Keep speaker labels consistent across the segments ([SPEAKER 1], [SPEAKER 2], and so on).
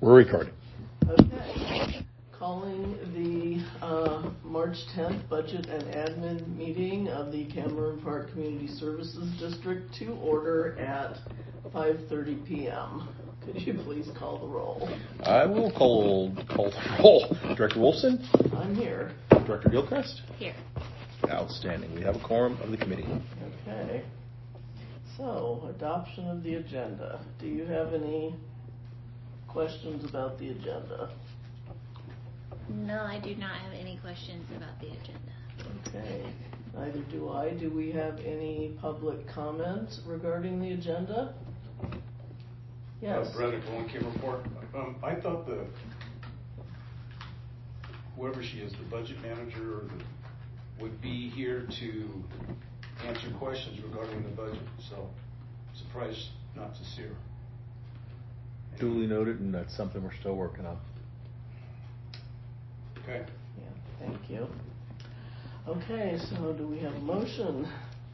[SPEAKER 1] We're recording.
[SPEAKER 2] Okay. Calling the March 10th Budget and Admin meeting of the Cameron Park Community Services District to order at 5:30 p.m. Could you please call the roll?
[SPEAKER 1] I will call the roll. Director Wolfson?
[SPEAKER 2] I'm here.
[SPEAKER 1] Director Gilchrist?
[SPEAKER 3] Here.
[SPEAKER 1] Outstanding. We have a quorum of the committee.
[SPEAKER 2] Okay. So, adoption of the agenda. Do you have any questions about the agenda?
[SPEAKER 3] No, I do not have any questions about the agenda.
[SPEAKER 2] Okay. Neither do I. Do we have any public comments regarding the agenda? Yes.
[SPEAKER 4] Brother Cohen came report. I thought whoever she is, the budget manager, would be here to answer questions regarding the budget. So, surprised not to see her.
[SPEAKER 1] Duly noted, and that's something we're still working on.
[SPEAKER 4] Okay.
[SPEAKER 2] Yeah, thank you. Okay, so do we have a motion?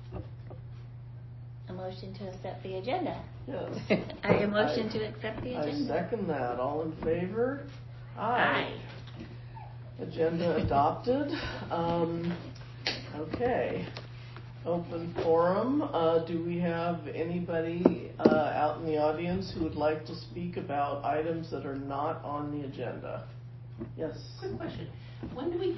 [SPEAKER 3] A motion to accept the agenda.
[SPEAKER 2] Yes.
[SPEAKER 3] A motion to accept the
[SPEAKER 2] I
[SPEAKER 3] agenda.
[SPEAKER 2] second that. All in favor?
[SPEAKER 3] Aye.
[SPEAKER 2] Agenda adopted. Okay. Open forum. Do we have anybody out in the audience who would like to speak about items that are not on the agenda? Yes.
[SPEAKER 5] Quick question. When do we,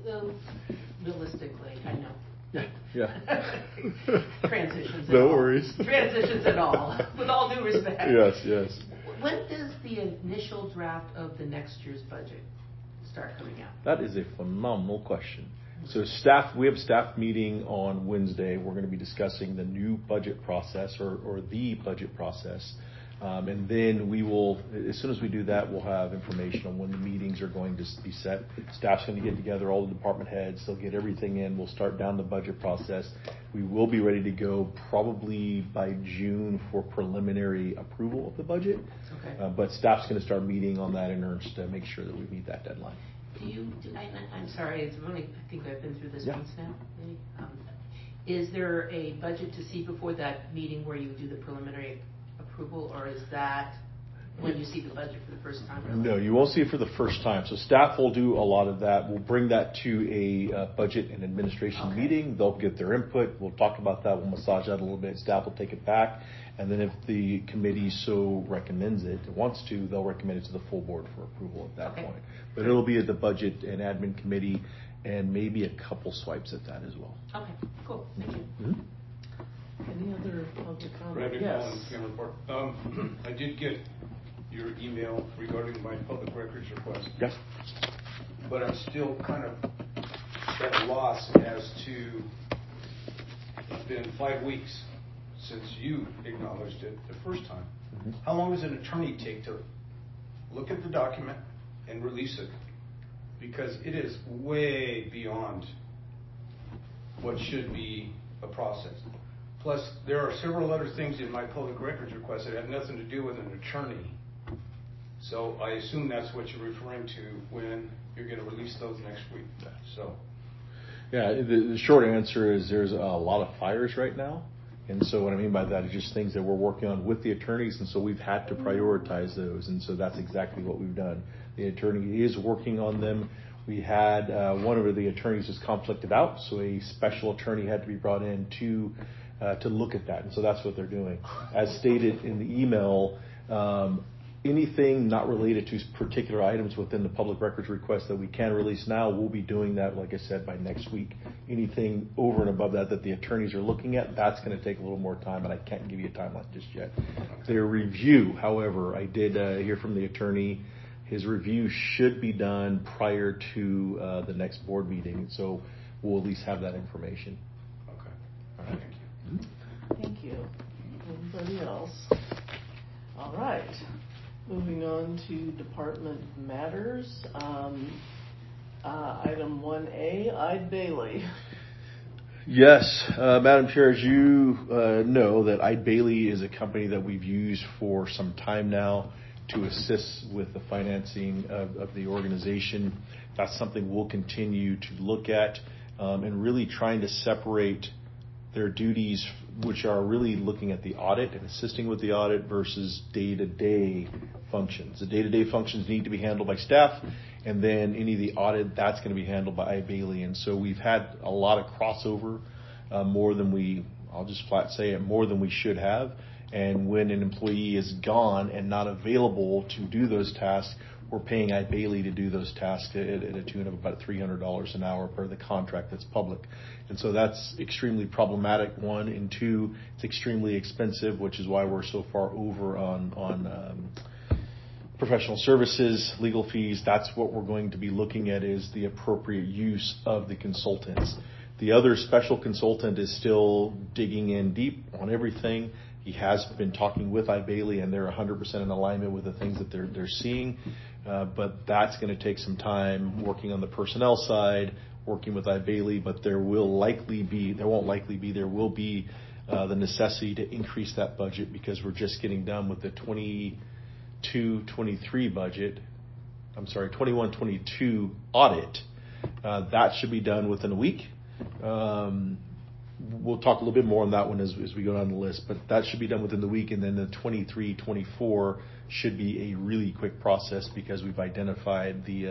[SPEAKER 5] realistically, I know.
[SPEAKER 1] Yeah.
[SPEAKER 5] Transitions and
[SPEAKER 1] No
[SPEAKER 5] all.
[SPEAKER 1] worries.
[SPEAKER 5] Transitions and all, with all due respect.
[SPEAKER 1] Yes.
[SPEAKER 5] When does the initial draft of the next year's budget start coming out?
[SPEAKER 1] That is a phenomenal question. So we have a staff meeting on Wednesday. We're going to be discussing the new budget process or the budget process. And then we will, as soon as we do that, we'll have information on when the meetings are going to be set. Staff's going to get together, all the department heads. They'll get everything in. We'll start down the budget process. We will be ready to go probably by June for preliminary approval of the budget.
[SPEAKER 5] Okay.
[SPEAKER 1] But staff's going to start meeting on that in earnest to make sure that we meet that deadline.
[SPEAKER 5] I'm sorry, it's only, I think I've been through this
[SPEAKER 1] Yeah.
[SPEAKER 5] once now. Maybe. Is there a budget to see before that meeting where you do the preliminary approval, or is that when you see the budget for the first time? Really?
[SPEAKER 1] No, you won't see it for the first time. So staff will do a lot of that. We'll bring that to a budget and administration meeting. They'll get their input. We'll talk about that. We'll massage that a little bit. Staff will take it back. And then if the committee so recommends it, wants to, they'll recommend it to the full board for approval at that point. But it'll be at the budget and admin committee and maybe a couple swipes at that as well.
[SPEAKER 5] Okay, cool. Thank you.
[SPEAKER 1] Mm-hmm.
[SPEAKER 2] Any other public comment?
[SPEAKER 4] Brandon
[SPEAKER 2] Yes.
[SPEAKER 4] Cohen came report. I did get your email regarding my public records request.
[SPEAKER 1] Yes.
[SPEAKER 4] But I'm still kind of at a loss as to, it's been 5 weeks since you acknowledged it the first time.
[SPEAKER 1] Mm-hmm.
[SPEAKER 4] How long does an attorney take to look at the document and release it? Because it is way beyond what should be a process. Plus, there are several other things in my public records request that have nothing to do with an attorney. So I assume that's what you're referring to when you're going to release those next week. So.
[SPEAKER 1] Yeah, the short answer is there's a lot of fires right now. And so what I mean by that is just things that we're working on with the attorneys. And so we've had to prioritize those. And so that's exactly what we've done. The attorney is working on them. We had one of the attorneys is conflicted out. So a special attorney had to be brought in to look at that. And so that's what they're doing. As stated in the email, anything not related to particular items within the public records request that we can release now, we'll be doing that, like I said, by next week. Anything over and above that the attorneys are looking at, that's going to take a little more time, and I can't give you a timeline just yet. Their review, however, I did hear from the attorney. His review should be done prior to the next board meeting, so we'll at least have that information.
[SPEAKER 4] Okay. All right. Thank you.
[SPEAKER 2] Thank you. Anybody else? All right. Moving on to department matters. Item 1A, Eide Bailly.
[SPEAKER 1] Yes, Madam Chair, as you know, that Eide Bailly is a company that we've used for some time now to assist with the financing of the organization. That's something we'll continue to look at and really trying to separate their duties which are really looking at the audit and assisting with the audit versus day-to-day functions. The day-to-day functions need to be handled by staff, and then any of the audit, that's going to be handled by iBailey. And so we've had a lot of crossover, more than I'll just flat say it, more than we should have. And when an employee is gone and not available to do those tasks, we're paying iBailey to do those tasks at a tune of about $300 an hour per the contract that's public. And so that's extremely problematic, one. And two, it's extremely expensive, which is why we're so far over on professional services, legal fees. That's what we're going to be looking at, is the appropriate use of the consultants. The other special consultant is still digging in deep on everything. He has been talking with iBailey, and they're 100% in alignment with the things that they're seeing. But that's going to take some time working on the personnel side, working with iBailey. But there will be the necessity to increase that budget, because we're just getting done with the 22-23 budget. I'm sorry, 21-22 audit. That should be done within a week. We'll talk a little bit more on that one as we go down the list, but that should be done within the week. And then the 23-24 should be a really quick process, because we've identified the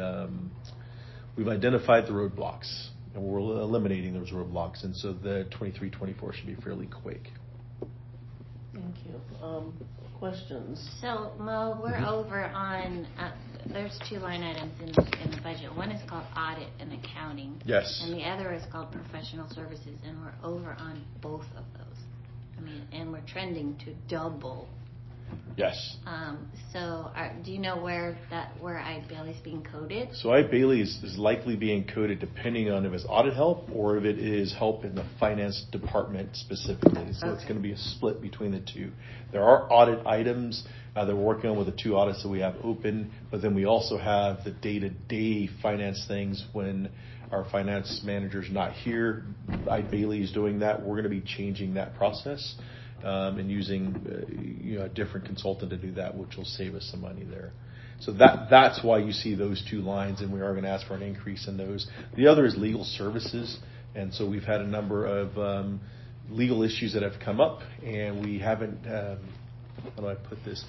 [SPEAKER 1] roadblocks, and we're eliminating those roadblocks. And so the 23-24 should be fairly quick.
[SPEAKER 2] Thank you. Questions?
[SPEAKER 3] So, Mo, we're over on, there's two line items in the budget. One is called audit and accounting.
[SPEAKER 1] Yes.
[SPEAKER 3] And the other is called professional services, and we're over on both of those. I mean, and we're trending to double.
[SPEAKER 1] Yes.
[SPEAKER 3] So do you know where iBailey's being coded?
[SPEAKER 1] So iBailey is likely being coded depending on if it's audit help or if it is help in the finance department specifically. So It's going to be a split between the two. There are audit items that we're working on with the two audits that we have open, but then we also have the day-to-day finance things when our finance manager's not here. iBailey is doing that. We're going to be changing that process. And using a different consultant to do that, which will save us some money there. So that's why you see those two lines, and we are going to ask for an increase in those. The other is legal services, and so we've had a number of legal issues that have come up, and we haven't. How do I put this?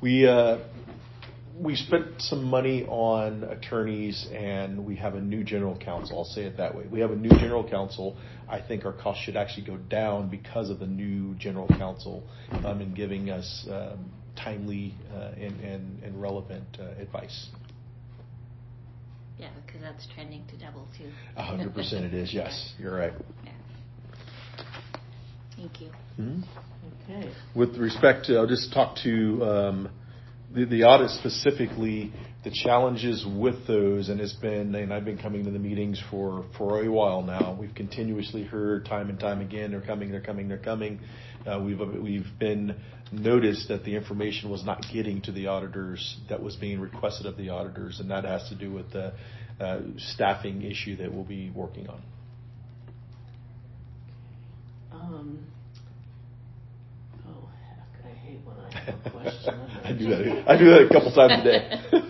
[SPEAKER 1] We spent some money on attorneys, and we have a new general counsel. I'll say it that way. We have a new general counsel. I think our costs should actually go down because of the new general counsel and giving us timely and relevant advice.
[SPEAKER 3] Yeah, because that's trending to double too.
[SPEAKER 1] 100% it is. Yes, you're right.
[SPEAKER 3] Yeah. Thank you.
[SPEAKER 1] Mm-hmm.
[SPEAKER 2] Okay.
[SPEAKER 1] With respect to, I'll just talk to the audit specifically, the challenges with those, and I've been coming to the meetings for a while now. We've continuously heard time and time again, they're coming. We've been noticed that the information was not getting to the auditors that was being requested of the auditors, and that has to do with the staffing issue that we'll be working on.
[SPEAKER 2] I have a question.
[SPEAKER 1] I do that a couple times a day.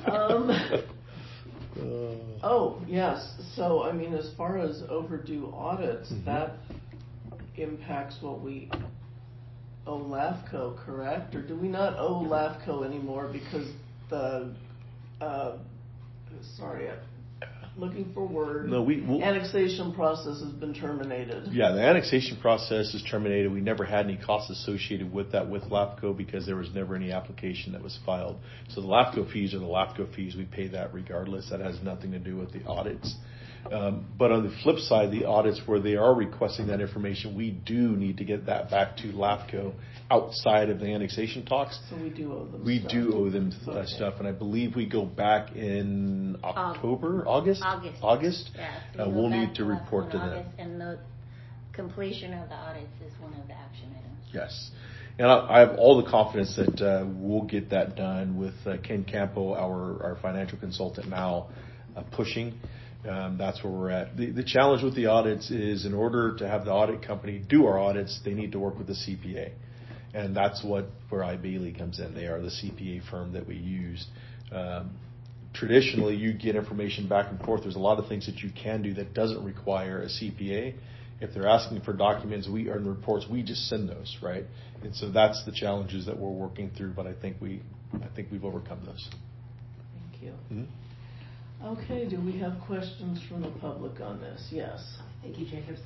[SPEAKER 2] Yes. So, I mean, as far as overdue audits,
[SPEAKER 1] Mm-hmm.
[SPEAKER 2] that impacts what we owe LAFCO, correct? Or do we not owe LAFCO anymore because the, looking for word.
[SPEAKER 1] No,
[SPEAKER 2] annexation process has been terminated.
[SPEAKER 1] Yeah, the annexation process is terminated. We never had any costs associated with that with LAFCO because there was never any application that was filed. So the LAFCO fees are the LAFCO fees. We pay that regardless. That has nothing to do with the audits. But on the flip side, the audits where they are requesting that information, we do need to get that back to LAFCO outside of the annexation talks.
[SPEAKER 2] So we do owe them
[SPEAKER 1] We
[SPEAKER 2] stuff.
[SPEAKER 1] do owe them stuff, and I believe we go back in August?
[SPEAKER 3] Yeah, so
[SPEAKER 1] We'll
[SPEAKER 3] go back
[SPEAKER 1] need to report to them.
[SPEAKER 3] August, and the completion of the audits is one of the action items.
[SPEAKER 1] Yes. And I have all the confidence that we'll get that done with Ken Campo, our financial consultant now, pushing. That's where we're at. The challenge with the audits is in order to have the audit company do our audits, they need to work with the CPA. And that's where iBailey comes in. They are the CPA firm that we use. Traditionally, you get information back and forth. There's a lot of things that you can do that doesn't require a CPA. If they're asking for documents, and reports, we just send those, right? And so that's the challenges that we're working through, but I think we've overcome those.
[SPEAKER 2] Thank you.
[SPEAKER 1] Mm-hmm.
[SPEAKER 2] Okay, do we have questions from the public on this? Yes.
[SPEAKER 5] Thank you, Jacobs.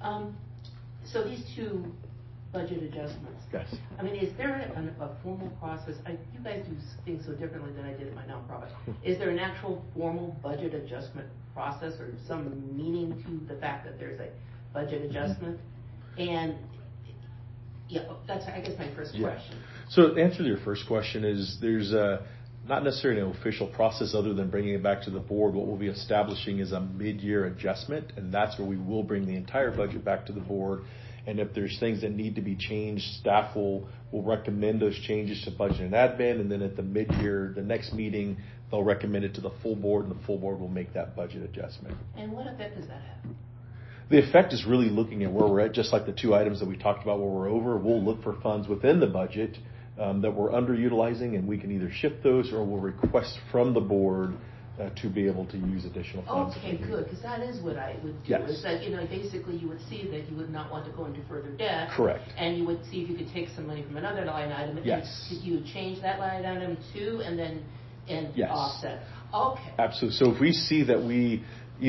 [SPEAKER 5] So these two budget adjustments.
[SPEAKER 1] Yes.
[SPEAKER 5] I mean, is there a formal process? You guys do things so differently than I did at my nonprofit. Is there an actual formal budget adjustment process or some meaning to the fact that there's a budget adjustment? And yeah, that's, I guess, my first question.
[SPEAKER 1] So the answer to your first question is there's not necessarily an official process other than bringing it back to the board. What we'll be establishing is a mid-year adjustment, and that's where we will bring the entire budget back to the board. And if there's things that need to be changed, staff will recommend those changes to budget and admin, and then at the mid-year, the next meeting, they'll recommend it to the full board, and the full board will make that budget adjustment.
[SPEAKER 5] And what effect does that have?
[SPEAKER 1] The effect is really looking at where we're at, just like the two items that we talked about where we're over. We'll look for funds within the budget that we're underutilizing, and we can either shift those or we'll request from the board to be able to use additional funds.
[SPEAKER 5] Okay, good, because that is what I would do.
[SPEAKER 1] Yes.
[SPEAKER 5] Is that, basically you would see that you would not want to go into further debt.
[SPEAKER 1] Correct.
[SPEAKER 5] And you would see if you could take some money from another line item. And
[SPEAKER 1] Yes.
[SPEAKER 5] you would change that line item too, and then
[SPEAKER 1] Yes.
[SPEAKER 5] offset. Okay.
[SPEAKER 1] Absolutely. So if we see that we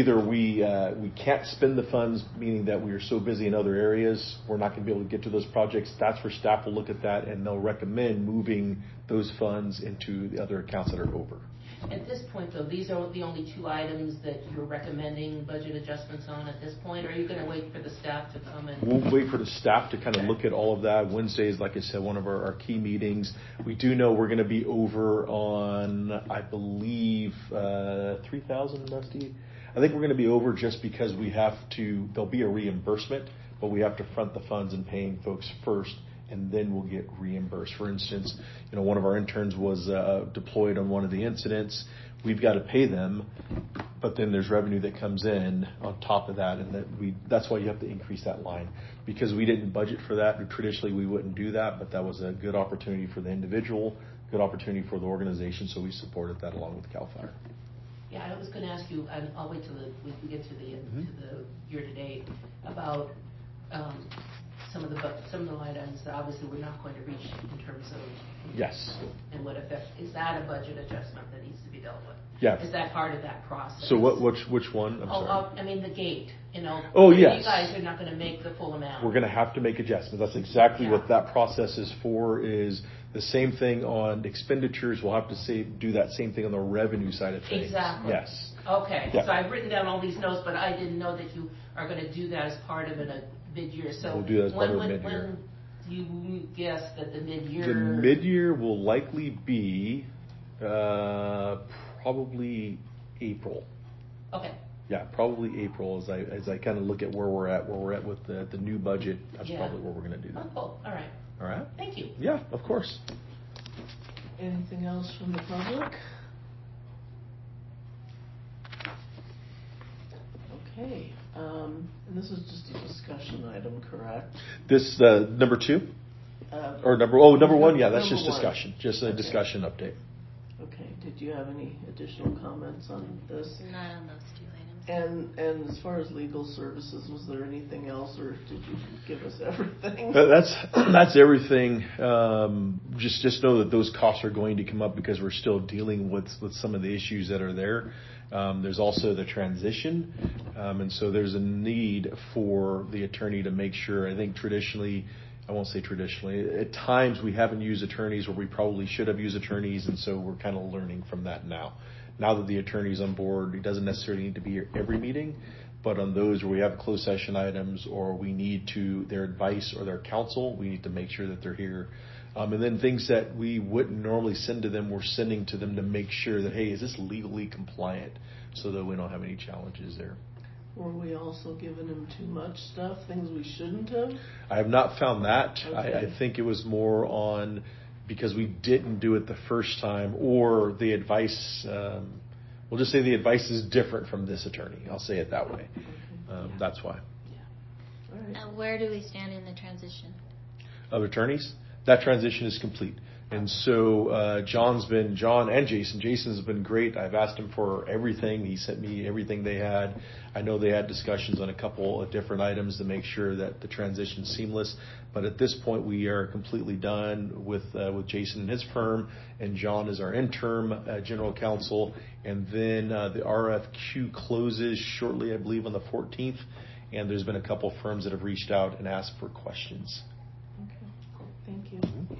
[SPEAKER 1] can't spend the funds, meaning that we are so busy in other areas, we're not going to be able to get to those projects, that's where staff will look at that and they'll recommend moving those funds into the other accounts that are over.
[SPEAKER 5] At this point, though, these are the only two items that you're recommending budget adjustments on at this point, or are you going to wait for the staff to come in?
[SPEAKER 1] We'll wait for the staff to kind of look at all of that. Wednesday is, like I said, one of our key meetings. We do know we're going to be over on, I believe, 3,000, Dusty? I think we're going to be over just because there'll be a reimbursement, but we have to front the funds and paying folks first, and then we'll get reimbursed. For instance, one of our interns was deployed on one of the incidents. We've got to pay them, but then there's revenue that comes in on top of that, and that's why you have to increase that line. Because we didn't budget for that, and traditionally we wouldn't do that, but that was a good opportunity for the individual, good opportunity for the organization, so we supported that along with CAL FIRE.
[SPEAKER 5] Yeah, I was going to ask you, and I'll wait till we get to the year-to-date, about some of the line items that obviously we're not going to reach in terms of
[SPEAKER 1] Yes.
[SPEAKER 5] And what effect is that a budget adjustment that needs to be dealt with?
[SPEAKER 1] Yeah.
[SPEAKER 5] Is that part of that process?
[SPEAKER 1] So which one? I'm sorry.
[SPEAKER 5] I mean the gate.
[SPEAKER 1] Oh, yes.
[SPEAKER 5] You guys are not going to make the full amount.
[SPEAKER 1] We're going to have to make adjustments. That's exactly what that process is for. Is the same thing on expenditures. We'll have to do that same thing on the revenue side of things.
[SPEAKER 5] Exactly.
[SPEAKER 1] Yes.
[SPEAKER 5] Okay.
[SPEAKER 1] Yeah.
[SPEAKER 5] So I've written down all these notes, but I didn't know that you are going to do that as part of a mid-year. So
[SPEAKER 1] we'll do that as part of a mid-year.
[SPEAKER 5] When do you guess that the mid-year?
[SPEAKER 1] The mid-year will likely be probably April.
[SPEAKER 5] Okay.
[SPEAKER 1] Yeah, probably April as I kind of look at where we're at with the new budget. That's probably where we're going to do that.
[SPEAKER 5] Oh, cool. All right.
[SPEAKER 1] All right.
[SPEAKER 5] Thank you.
[SPEAKER 1] Yeah, of course.
[SPEAKER 2] Anything else from the public? Okay. And this is just a discussion item, correct?
[SPEAKER 1] This number 2? Or number one? Yeah, that's just
[SPEAKER 2] number one.
[SPEAKER 1] discussion. Just a discussion update.
[SPEAKER 2] Okay. Did you have any additional comments on this?
[SPEAKER 3] Not on those two items.
[SPEAKER 2] And as far as legal services, was there anything else, or did you give us everything?
[SPEAKER 1] That's everything. Just know that those costs are going to come up because we're still dealing with some of the issues that are there. There's also the transition, and so there's a need for the attorney to make sure. I think traditionally, I won't say traditionally, at times we haven't used attorneys where we probably should have used attorneys, and so we're kind of learning from that now. Now that the attorney's on board, he doesn't necessarily need to be here every meeting, but on those where we have closed session items or we need their advice or their counsel, we need to make sure that they're here. And then things that we wouldn't normally send to them, we're sending to them to make sure that, hey, is this legally compliant, so that we don't have any challenges there.
[SPEAKER 2] Were we also giving him too much stuff, things we shouldn't have?
[SPEAKER 1] I have not found that.
[SPEAKER 2] Okay.
[SPEAKER 1] I think it was more on because we didn't do it the first time, or the advice, we'll just say the advice is different from this attorney. I'll say it that way. That's why.
[SPEAKER 2] Yeah. All right.
[SPEAKER 3] Where do we stand in the transition?
[SPEAKER 1] Of attorneys, that transition is complete. And so John and Jason's been great. I've asked him for everything. He sent me everything they had. I know they had discussions on a couple of different items to make sure that the transition's seamless. But at this point, we are completely done with Jason and his firm, and John is our interim general counsel. And then the RFQ closes shortly, I believe, on the 14th. And there's been a couple firms that have reached out and asked for questions.
[SPEAKER 2] Okay, thank you.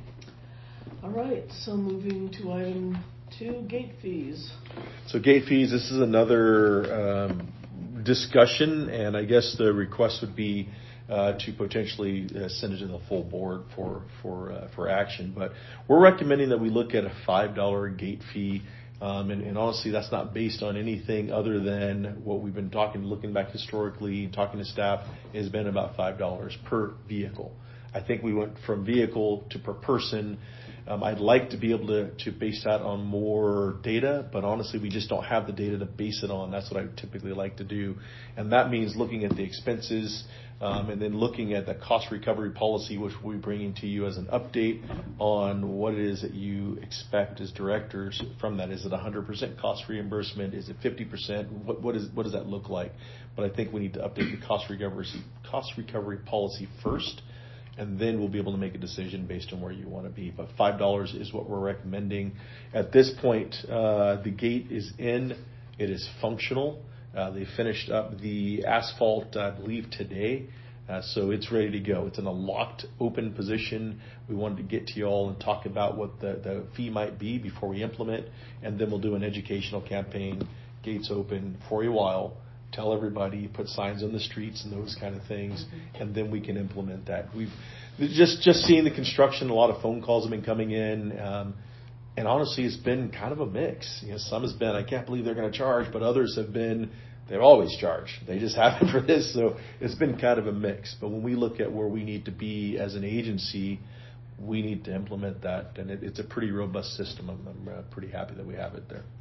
[SPEAKER 2] All right, so moving to item 2, gate fees.
[SPEAKER 1] So gate fees, this is another discussion, and I guess the request would be to potentially send it to the full board for action. But we're recommending that we look at a $5 gate fee. And honestly, that's not based on anything other than what we've been looking back historically, talking to staff, has been about $5 per vehicle. I think we went from vehicle to per person. I'd like to be able to base that on more data, but honestly, we just don't have the data to base it on. That's what I typically like to do. And that means looking at the expenses, and then looking at the cost recovery policy, which we'll be bringing to you as an update on what it is that you expect as directors from that. Is it 100% cost reimbursement? Is it 50%? What does that look like? But I think we need to update the cost recovery policy first, and then we'll be able to make a decision based on where you want to be. But $5 is what we're recommending. At this point, the gate is in. It is functional. They finished up the asphalt, I believe, today. So it's ready to go. It's in a locked, open position. We wanted to get to you all and talk about what the fee might be before we implement. And then we'll do an educational campaign. Gates open for a while. Tell everybody, put signs on the streets and those kind of things, and then we can implement that. We've just seen the construction. A lot of phone calls have been coming in, and honestly, it's been kind of a mix. Some has been, I can't believe they're going to charge, but others have been, they've always charged. They just haven't for this, so it's been kind of a mix. But when we look at where we need to be as an agency, we need to implement that, and it's a pretty robust system. I'm pretty happy that we have it there.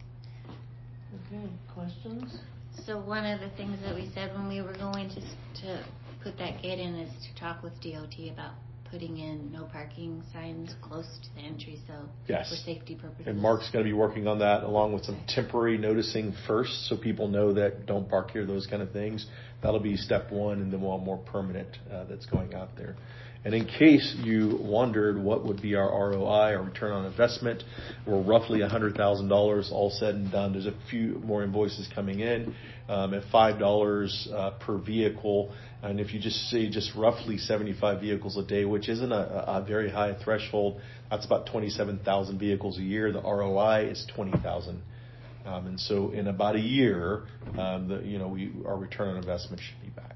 [SPEAKER 2] Okay, questions?
[SPEAKER 3] So one of the things that we said when we were going to put that gate in is to talk with DOT about putting in no parking signs close to the entry, so
[SPEAKER 1] yes,
[SPEAKER 3] for safety purposes.
[SPEAKER 1] And Mark's going to be working on that along with some temporary noticing first, so people know that don't park here, those kind of things. That'll be step one, and then we'll have more permanent that's going out there. And in case you wondered what would be our ROI, our return on investment, we're roughly $100,000 all said and done. There's a few more invoices coming in at $5 per vehicle. And if you just say just roughly 75 vehicles a day, which isn't a very high threshold, that's about 27,000 vehicles a year. The ROI is 20,000. And so in about a year, our return on investment should be back.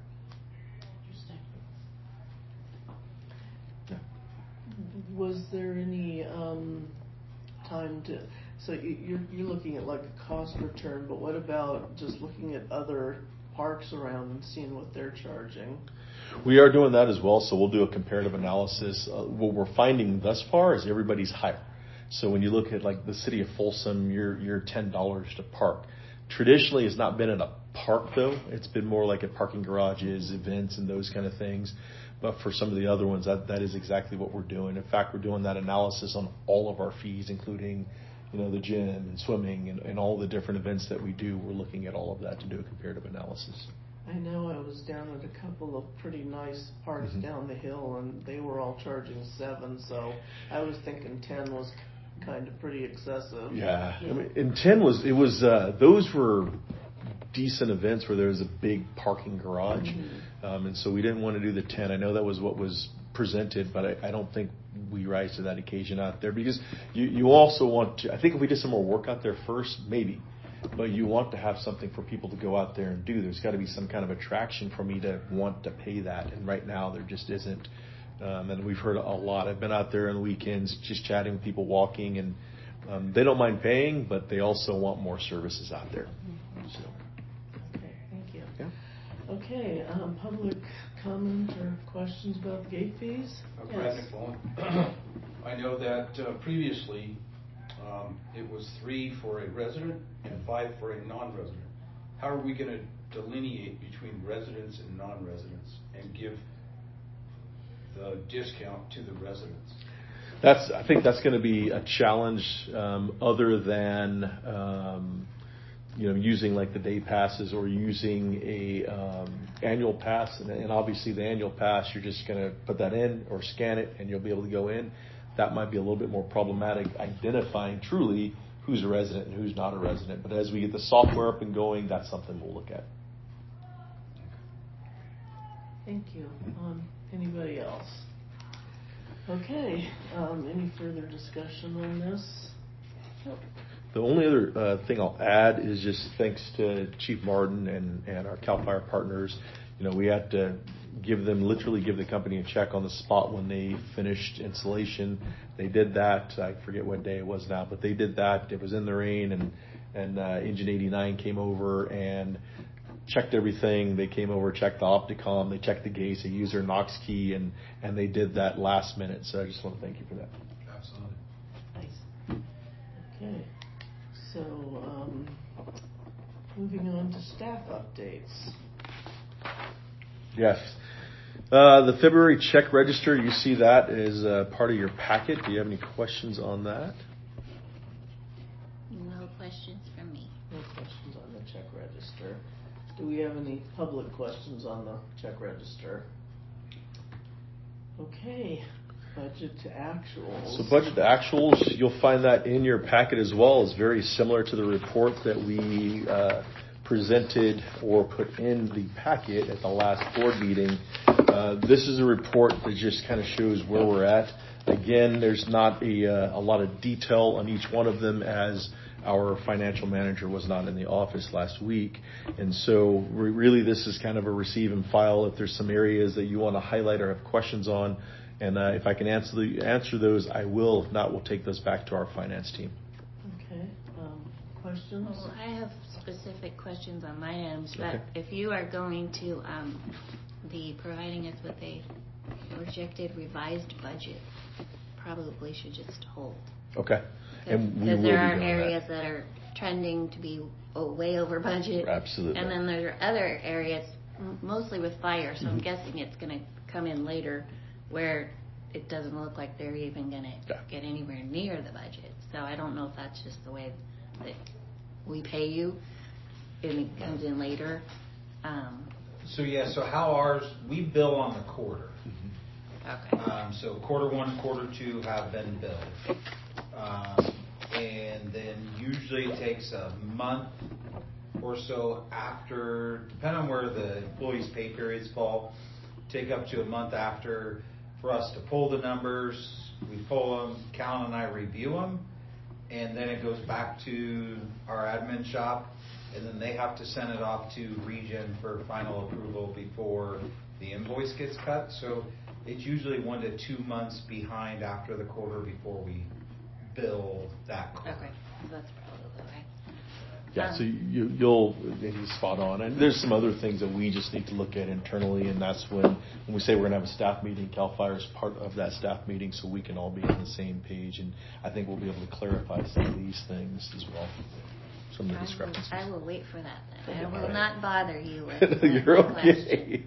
[SPEAKER 2] Was there any time to? So you're looking at like a cost return, but what about just looking at other parks around and seeing what they're charging?
[SPEAKER 1] We are doing that as well, so we'll do a comparative analysis. What we're finding thus far is everybody's higher. So when you look at like the city of Folsom, you're $10 to park. Traditionally, it's not been at a park though. It's been more like at parking garages, events, and those kind of things. But for some of the other ones, that is exactly what we're doing. In fact, we're doing that analysis on all of our fees, including, the gym and swimming and all the different events that we do. We're looking at all of that to do a comparative analysis.
[SPEAKER 2] I know I was down at a couple of pretty nice parks down the hill, and they were all charging $7. So I was thinking 10 was kind of pretty excessive.
[SPEAKER 1] Yeah, I mean, and 10 was those were decent events where there was a big parking garage, and so we didn't want to do the 10. I know that was what was presented, but I don't think we rise to that occasion out there, because you also want to, I think if we did some more work out there first, maybe, but you want to have something for people to go out there and do. There's got to be some kind of attraction for me to want to pay that, and right now there just isn't. And we've heard a lot. I've been out there on the weekends just chatting with people walking, and they don't mind paying, but they also want more services out there. So.
[SPEAKER 2] Okay, thank you.
[SPEAKER 1] Yeah.
[SPEAKER 2] Okay, public comment or questions about the gate fees?
[SPEAKER 4] Brad McMullen. I know that previously it was 3 for a resident and 5 for a non-resident. How are we going to delineate between residents and non-residents and give the discount to the residents?
[SPEAKER 1] I think that's going to be a challenge, other than, using like the day passes or using a annual pass. And obviously the annual pass, you're just going to put that in or scan it and you'll be able to go in. That might be a little bit more problematic identifying truly who's a resident and who's not a resident. But as we get the software up and going, that's something we'll look at.
[SPEAKER 2] Thank you. Anybody else? Okay, any further discussion on this? Nope.
[SPEAKER 1] The only other thing I'll add is just thanks to Chief Martin and our CAL FIRE partners. We had to literally give the company a check on the spot when they finished installation. They did that. I forget what day it was now, but they did that. It was in the rain, and Engine 89 came over and checked everything. They came over, checked the Opticom, they checked the gates, they used their Knox key, and they did that last minute. So I just want to thank you for that.
[SPEAKER 4] Absolutely.
[SPEAKER 2] Nice. Okay. So, moving on to staff updates.
[SPEAKER 1] Yes. The February check register, you see that as part of your packet. Do you have any questions on that?
[SPEAKER 3] No questions from me.
[SPEAKER 2] No questions on the check register. Do we have any public questions on the check register? Okay. Budget to actuals.
[SPEAKER 1] So budget to actuals, you'll find that in your packet as well. It's very similar to the report that we presented or put in the packet at the last board meeting. This is a report that just kind of shows where we're at. Again, there's not a lot of detail on each one of them, as our financial manager was not in the office last week. And so really this is kind of a receive and file. If there's some areas that you want to highlight or have questions on, and if I can answer those, I will. If not, we'll take those back to our finance team.
[SPEAKER 2] Okay. Questions?
[SPEAKER 3] Well, I have specific questions on my end, but
[SPEAKER 1] Okay.
[SPEAKER 3] if you are going to be providing us with a projected revised budget, probably should just hold.
[SPEAKER 1] Okay. And we will
[SPEAKER 3] Because
[SPEAKER 1] be
[SPEAKER 3] there are
[SPEAKER 1] doing
[SPEAKER 3] areas
[SPEAKER 1] that.
[SPEAKER 3] that are trending to be way over budget.
[SPEAKER 1] Absolutely.
[SPEAKER 3] And then there are other areas, mostly with fire, so I'm guessing it's going to come in later, where it doesn't look like they're even going to get anywhere near the budget. So I don't know if that's just the way that we pay you, and it comes in later.
[SPEAKER 6] So how ours, we bill on the quarter.
[SPEAKER 3] Okay.
[SPEAKER 6] So quarter one, quarter two have been billed. And then usually it takes a month or so after, depending on where the employees' pay periods fall, take up to a month after for us to pull the numbers. We pull them, Callan and I review them, and then it goes back to our admin shop, and then they have to send it off to Regen for final approval before the invoice gets cut. So it's usually 1 to 2 months behind after the quarter before we bill that quarter.
[SPEAKER 3] Okay. So that's probably right.
[SPEAKER 1] Yeah, so he's spot on. And there's some other things that we just need to look at internally, and that's when we say we're going to have a staff meeting, CAL FIRE is part of that staff meeting, so we can all be on the same page. And I think we'll be able to clarify some of these things as well, some of the discrepancies.
[SPEAKER 3] I will wait for that then. I will not bother you with
[SPEAKER 1] You're
[SPEAKER 3] the
[SPEAKER 1] okay.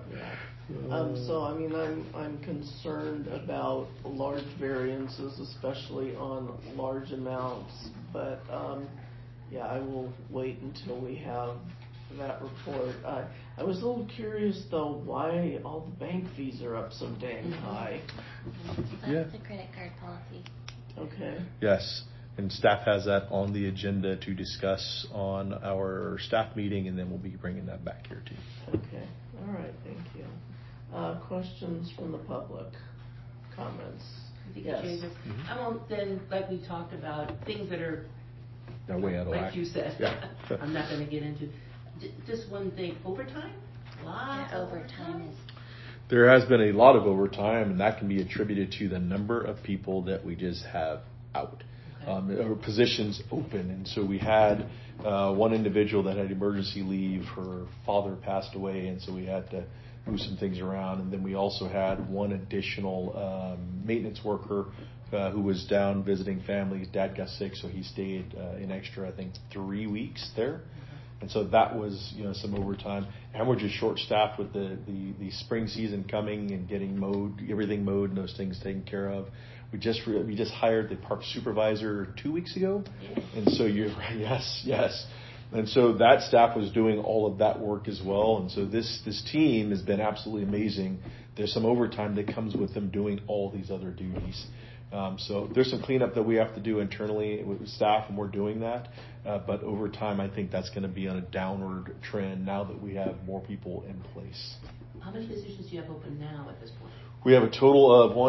[SPEAKER 2] So I mean, I'm concerned about large variances, especially on large amounts. But yeah, I will wait until we have that report. I was a little curious though why all the bank fees are up so dang high.
[SPEAKER 3] That's the credit card policy.
[SPEAKER 2] Okay.
[SPEAKER 1] Yes, and staff has that on the agenda to discuss on our staff meeting, and then we'll be bringing that back here to you.
[SPEAKER 2] Okay. All right. Thank you. Questions from the public? Comments? Yes.
[SPEAKER 5] Then, like we talked about, things that are
[SPEAKER 1] They're way out of
[SPEAKER 5] like
[SPEAKER 1] whack.
[SPEAKER 5] you said.
[SPEAKER 1] Yeah.
[SPEAKER 5] I'm not going to get into. Just one thing, overtime? Lots of
[SPEAKER 3] Overtime is.
[SPEAKER 1] There has been a lot of overtime, and that can be attributed to the number of people that we just have out. Or positions open. And so we had one individual that had emergency leave. Her father passed away, and so we had to move some things around. And then we also had one additional maintenance worker who was down visiting family. His dad got sick, so he stayed an extra, I think, 3 weeks there. And so that was, some overtime. And we're just short-staffed with the spring season coming and getting everything mowed and those things taken care of. We just hired the park supervisor 2 weeks ago.
[SPEAKER 5] Yeah.
[SPEAKER 1] And so you're right. Yes. And so that staff was doing all of that work as well. And so this team has been absolutely amazing. There's some overtime that comes with them doing all these other duties. So there's some cleanup that we have to do internally with staff, and we're doing that. But over time, I think that's going to be on a downward trend now that we have more people in place.
[SPEAKER 5] How many positions do you have open now at this point?
[SPEAKER 1] We have a total of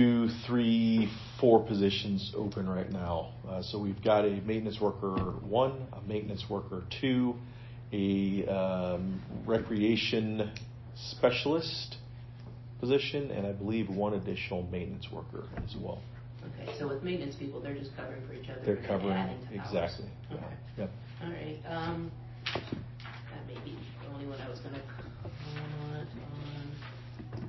[SPEAKER 1] 4 positions open right now. So we've got a maintenance worker 1, a maintenance worker 2, a recreation specialist position, and I believe 1 additional maintenance worker as well.
[SPEAKER 5] Okay, so with maintenance people, they're just covering for each other.
[SPEAKER 1] They're covering,
[SPEAKER 5] adding to
[SPEAKER 1] exactly.
[SPEAKER 5] hours. Okay.
[SPEAKER 1] Yep.
[SPEAKER 5] All right. That may be the only one I was going to comment on.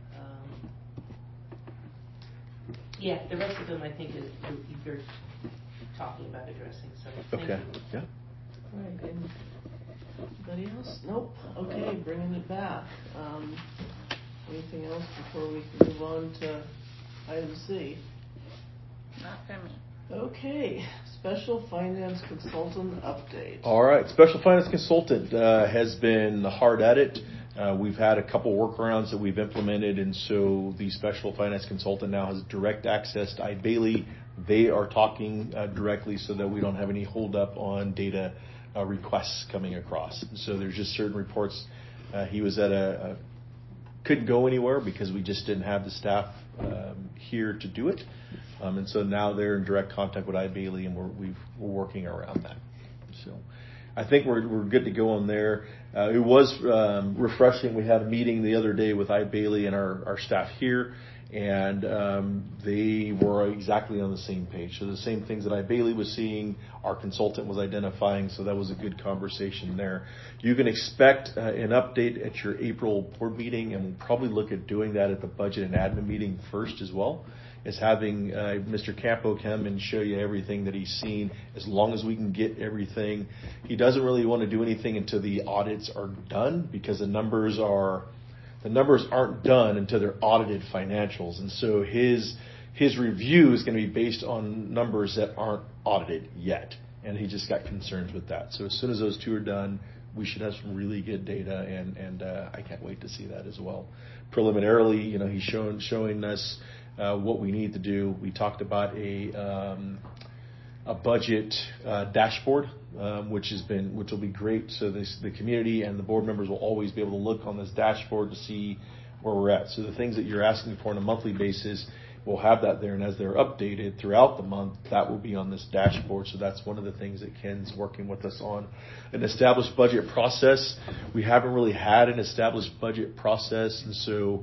[SPEAKER 5] Yeah, the rest of them I think is you're talking about addressing. So thank
[SPEAKER 1] Okay.
[SPEAKER 5] you.
[SPEAKER 1] Yeah.
[SPEAKER 2] All right, good. Anybody else? Nope. Okay, bringing it back. Anything else before we can move on to item C?
[SPEAKER 3] Not for me.
[SPEAKER 2] Okay, special finance consultant update.
[SPEAKER 1] All right, special finance consultant has been hard at it. We've had a couple workarounds that we've implemented, and so the special finance consultant now has direct access to iBailey. They are talking directly so that we don't have any hold up on data requests coming across. So there's just certain reports. He was at couldn't go anywhere because we just didn't have the staff here to do it. And so now they're in direct contact with iBailey, and we're working around that. So I think we're good to go on there. It was refreshing. We had a meeting the other day with iBailey and our staff here, and they were exactly on the same page. So the same things that iBailey was seeing, our consultant was identifying, so that was a good conversation there. You can expect an update at your April board meeting, and we'll probably look at doing that at the budget and admin meeting first as well, is having Mr. Campo come and show you everything that he's seen, as long as we can get everything. He doesn't really want to do anything until the audits are done, because the numbers aren't done until they're audited financials. And so his review is going to be based on numbers that aren't audited yet. And he just got concerns with that. So as soon as those 2 are done, we should have some really good data, and I can't wait to see that as well. Preliminarily, he's showing us what we need to do. We talked about a budget dashboard, which will be great. So the community and the board members will always be able to look on this dashboard to see where we're at. So the things that you're asking for on a monthly basis, we'll have that there, and as they're updated throughout the month, that will be on this dashboard. So that's one of the things that Ken's working with us on. An established budget process. We haven't really had an established budget process, and so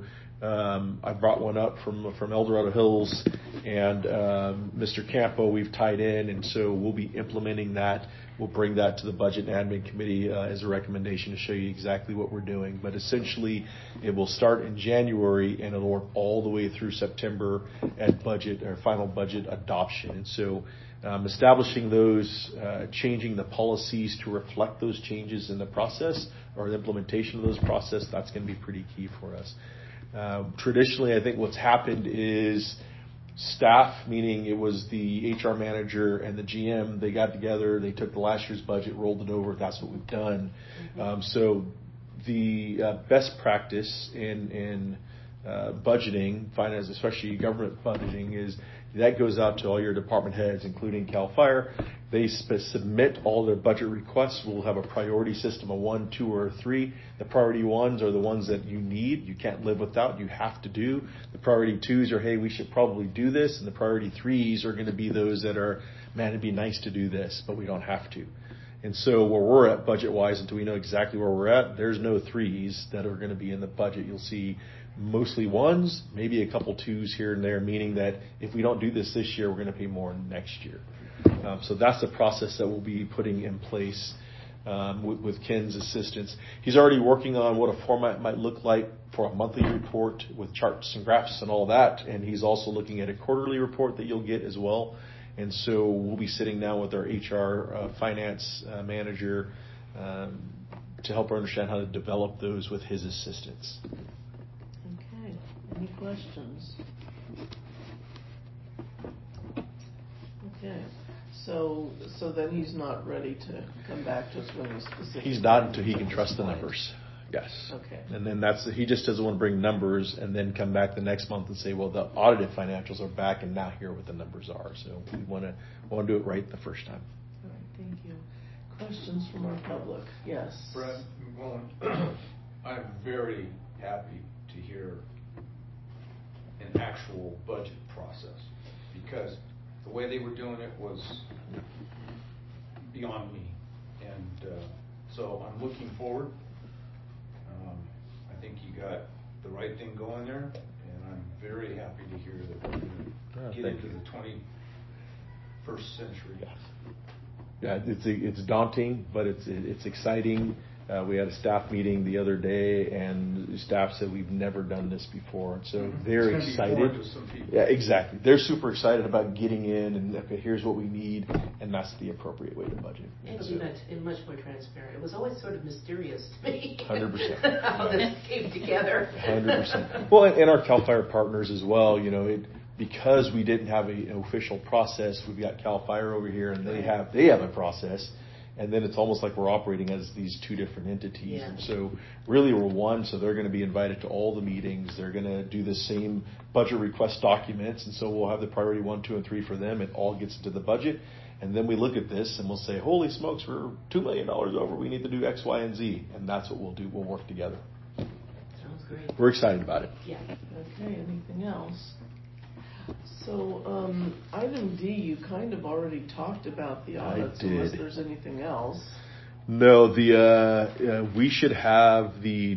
[SPEAKER 1] I brought one up from El Dorado Hills, and Mr. Campo we've tied in, and so we'll be implementing that. We'll bring that to the Budget and Admin Committee as a recommendation to show you exactly what we're doing. But essentially, it will start in January, and it'll work all the way through September at budget or final budget adoption. And so establishing those, changing the policies to reflect those changes in the process or the implementation of those process, that's going to be pretty key for us. Traditionally, I think what's happened is staff, meaning it was the HR manager and the GM, they got together, they took the last year's budget, rolled it over. That's what we've done. So the best practice in budgeting, finance, especially government budgeting, is that goes out to all your department heads, including CAL FIRE. They submit all their budget requests. We'll have a priority system of 1, 2, or 3. The priority 1s are the ones that you need. You can't live without. You have to do. The priority 2s are, hey, we should probably do this. And the priority 3s are going to be those that are, man, it'd be nice to do this, but we don't have to. And so where we're at budget-wise, until we know exactly where we're at, there's no 3s that are going to be in the budget. You'll see mostly 1s, maybe a couple 2s here and there, meaning that if we don't do this year, we're going to pay more next year. So that's the process that we'll be putting in place with Ken's assistance. He's already working on what a format might look like for a monthly report with charts and graphs and all that. And he's also looking at a quarterly report that you'll get as well. And so we'll be sitting down with our HR finance manager to help her understand how to develop those with his assistance.
[SPEAKER 2] Okay. Any questions? Okay, so then he's not ready to come back to us when he's specific.
[SPEAKER 1] He's not until he can trust the numbers. Yes.
[SPEAKER 2] Okay.
[SPEAKER 1] And then he just doesn't want to bring numbers and then come back the next month and say, well, the audited financials are back and now here are what the numbers are. So we want to do it right the first time.
[SPEAKER 2] All right, thank you. Questions from our public? Yes.
[SPEAKER 7] Brett, I'm very happy to hear an actual budget process, because the way they were doing it was beyond me. And so I'm looking forward. I think you got the right thing going there, and I'm very happy to hear that we're going to get into the 21st century.
[SPEAKER 1] Yeah, it's daunting, but it's exciting. We had a staff meeting the other day, and the staff said we've never done this before, and so they're excited.
[SPEAKER 7] Be to some people.
[SPEAKER 1] Yeah, exactly. They're super excited about getting in, and okay, here's what we need, and that's the appropriate way to budget.
[SPEAKER 5] It'll be much more transparent. It was always sort of mysterious to me.
[SPEAKER 1] 100%.
[SPEAKER 5] How this came together.
[SPEAKER 1] 100%. Well, and our CAL FIRE partners as well. Because we didn't have an official process, we've got CAL FIRE over here, and they have a process. And then it's almost like we're operating as these two different entities.
[SPEAKER 5] Yeah.
[SPEAKER 1] And so really we're one, so they're going to be invited to all the meetings. They're going to do the same budget request documents. And so we'll have the priority 1, 2, and 3 for them. It all gets into the budget. And then we look at this and we'll say, holy smokes, we're $2 million over. We need to do X, Y, and Z. And that's what we'll do. We'll work together.
[SPEAKER 5] Sounds great.
[SPEAKER 1] We're excited about it.
[SPEAKER 5] Yeah.
[SPEAKER 2] Okay, anything else? So, item D, you kind of already talked about the audits, unless there's anything else.
[SPEAKER 1] No, we should have the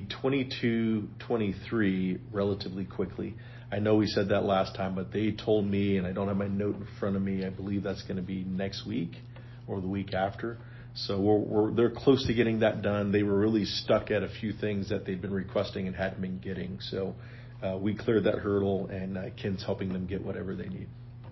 [SPEAKER 1] 22-23 relatively quickly. I know we said that last time, but they told me, and I don't have my note in front of me, I believe that's going to be next week or the week after. So they're close to getting that done. They were really stuck at a few things that they'd been requesting and hadn't been getting. So we cleared that hurdle, and Ken's helping them get whatever they need.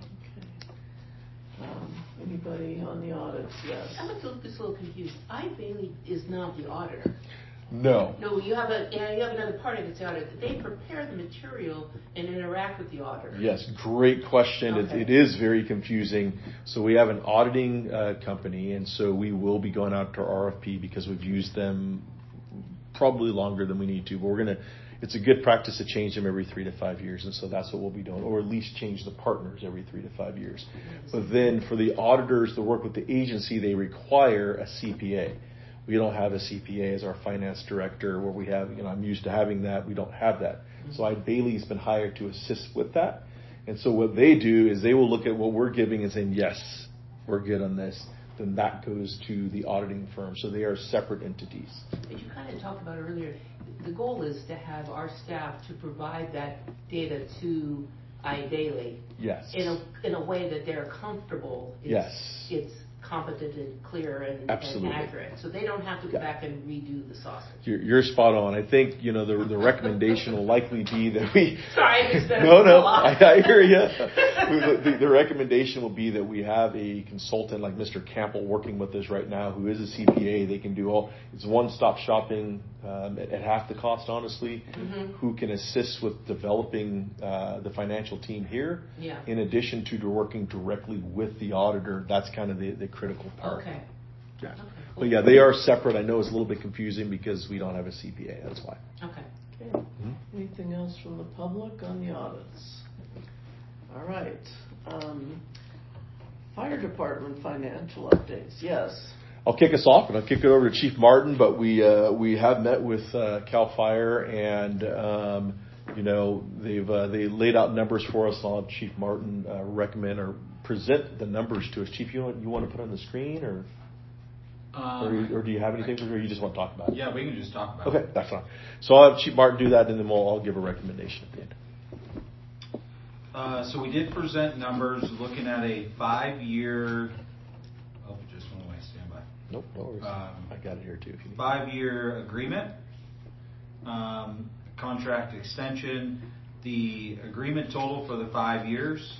[SPEAKER 2] Okay. Anybody on the audits? Yes.
[SPEAKER 5] I'm just a little confused. Bailey is not the auditor.
[SPEAKER 1] No.
[SPEAKER 5] No, you have another party that's the auditor. They prepare the material and interact with the auditor.
[SPEAKER 1] Yes, great question.
[SPEAKER 5] Okay.
[SPEAKER 1] It is very confusing. So we have an auditing company, and so we will be going out to RFP because we've used them probably longer than we need to. But it's a good practice to change them every 3 to 5 years, and so that's what we'll be doing, or at least change the partners every 3 to 5 years. But then for the auditors to work with the agency, they require a CPA. We don't have a CPA as our finance director, where we have, I'm used to having that. We don't have that. So Bailey's been hired to assist with that. And so what they do is they will look at what we're giving and saying, yes, we're good on this. Then that goes to the auditing firm. So they are separate entities.
[SPEAKER 5] As you kind of talked about earlier, the goal is to have our staff to provide that data to iBailey.
[SPEAKER 1] Yes.
[SPEAKER 5] In a way that they're comfortable. It's competent and clear and accurate. So they don't have to go back and redo the sausage.
[SPEAKER 1] You're spot on. I think, the recommendation will likely be that we...
[SPEAKER 5] Sorry, I mixed that
[SPEAKER 1] No,
[SPEAKER 5] up.
[SPEAKER 1] I hear you. The recommendation will be that we have a consultant like Mr. Campbell working with us right now, who is a CPA. They can do it's one-stop shopping at half the cost, honestly, who can assist with developing the financial team here.
[SPEAKER 5] Yeah.
[SPEAKER 1] In addition to working directly with the auditor. That's kind of the critical part.
[SPEAKER 5] Okay.
[SPEAKER 1] Yeah.
[SPEAKER 5] Okay, cool.
[SPEAKER 1] But yeah, they are separate. I know it's a little bit confusing because we don't have a CPA. That's why.
[SPEAKER 5] Okay.
[SPEAKER 2] Anything else from the public on the audits? All right. Fire department financial updates. Yes.
[SPEAKER 1] I'll kick us off, and I'll kick it over to Chief Martin. But we have met with CAL FIRE, and they laid out numbers for us. I'll have Chief Martin recommend or present the numbers to us. Chief, you want to put on the screen, or do you have anything, or you just want to talk about it?
[SPEAKER 6] Yeah, we can just talk about it.
[SPEAKER 1] Okay, that's fine. So I'll have Chief Martin do that, and then I'll give a recommendation at the end.
[SPEAKER 6] So we did present numbers looking at a 5-year. Oh, just one way. Stand by.
[SPEAKER 1] Nope, no worries. I got it here too. If you need.
[SPEAKER 6] 5-year agreement, contract extension. The agreement total for the 5 years,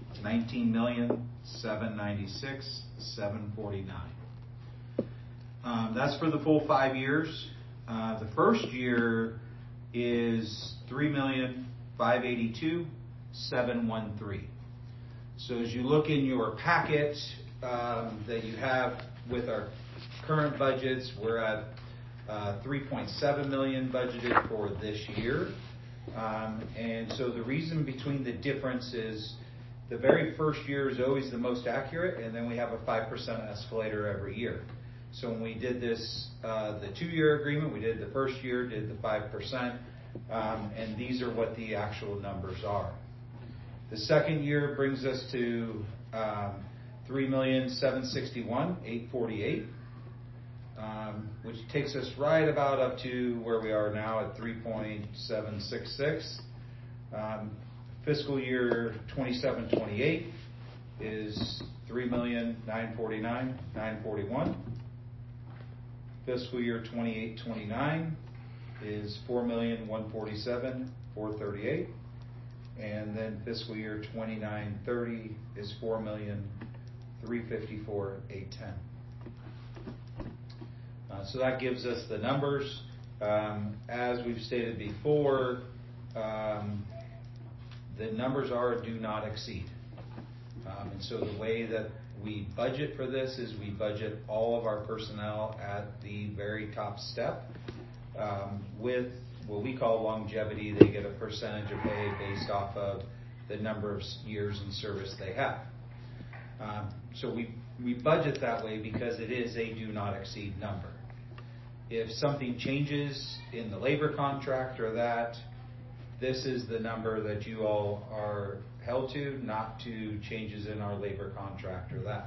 [SPEAKER 6] $19,796,749. That's for the full 5 years. The first year is $3,582,713. So as you look in your packet that you have with our current budgets, we're at 3.7 million budgeted for this year. And so the reason between the difference is the very first year is always the most accurate, and then we have a 5% escalator every year. So when we did this, the 2-year agreement, we did the first year, did the 5%, and these are what the actual numbers are. The second year brings us to 3,761,848, which takes us right about up to where we are now at 3.766. Fiscal year 27-28 is 3,949,941. Fiscal year 28-29 is 4,147,438. And then fiscal year 29-30 is 4,354,810. So that gives us the numbers. As we've stated before, the numbers are do not exceed. And so the way that we budget for this is we budget all of our personnel at the very top step with what we call longevity. They get a percentage of pay based off of the number of years in service they have. So we budget that way because it is a do not exceed number. If something changes in the labor contract or that, this is the number that you all are held to, not to changes in our labor contract or that.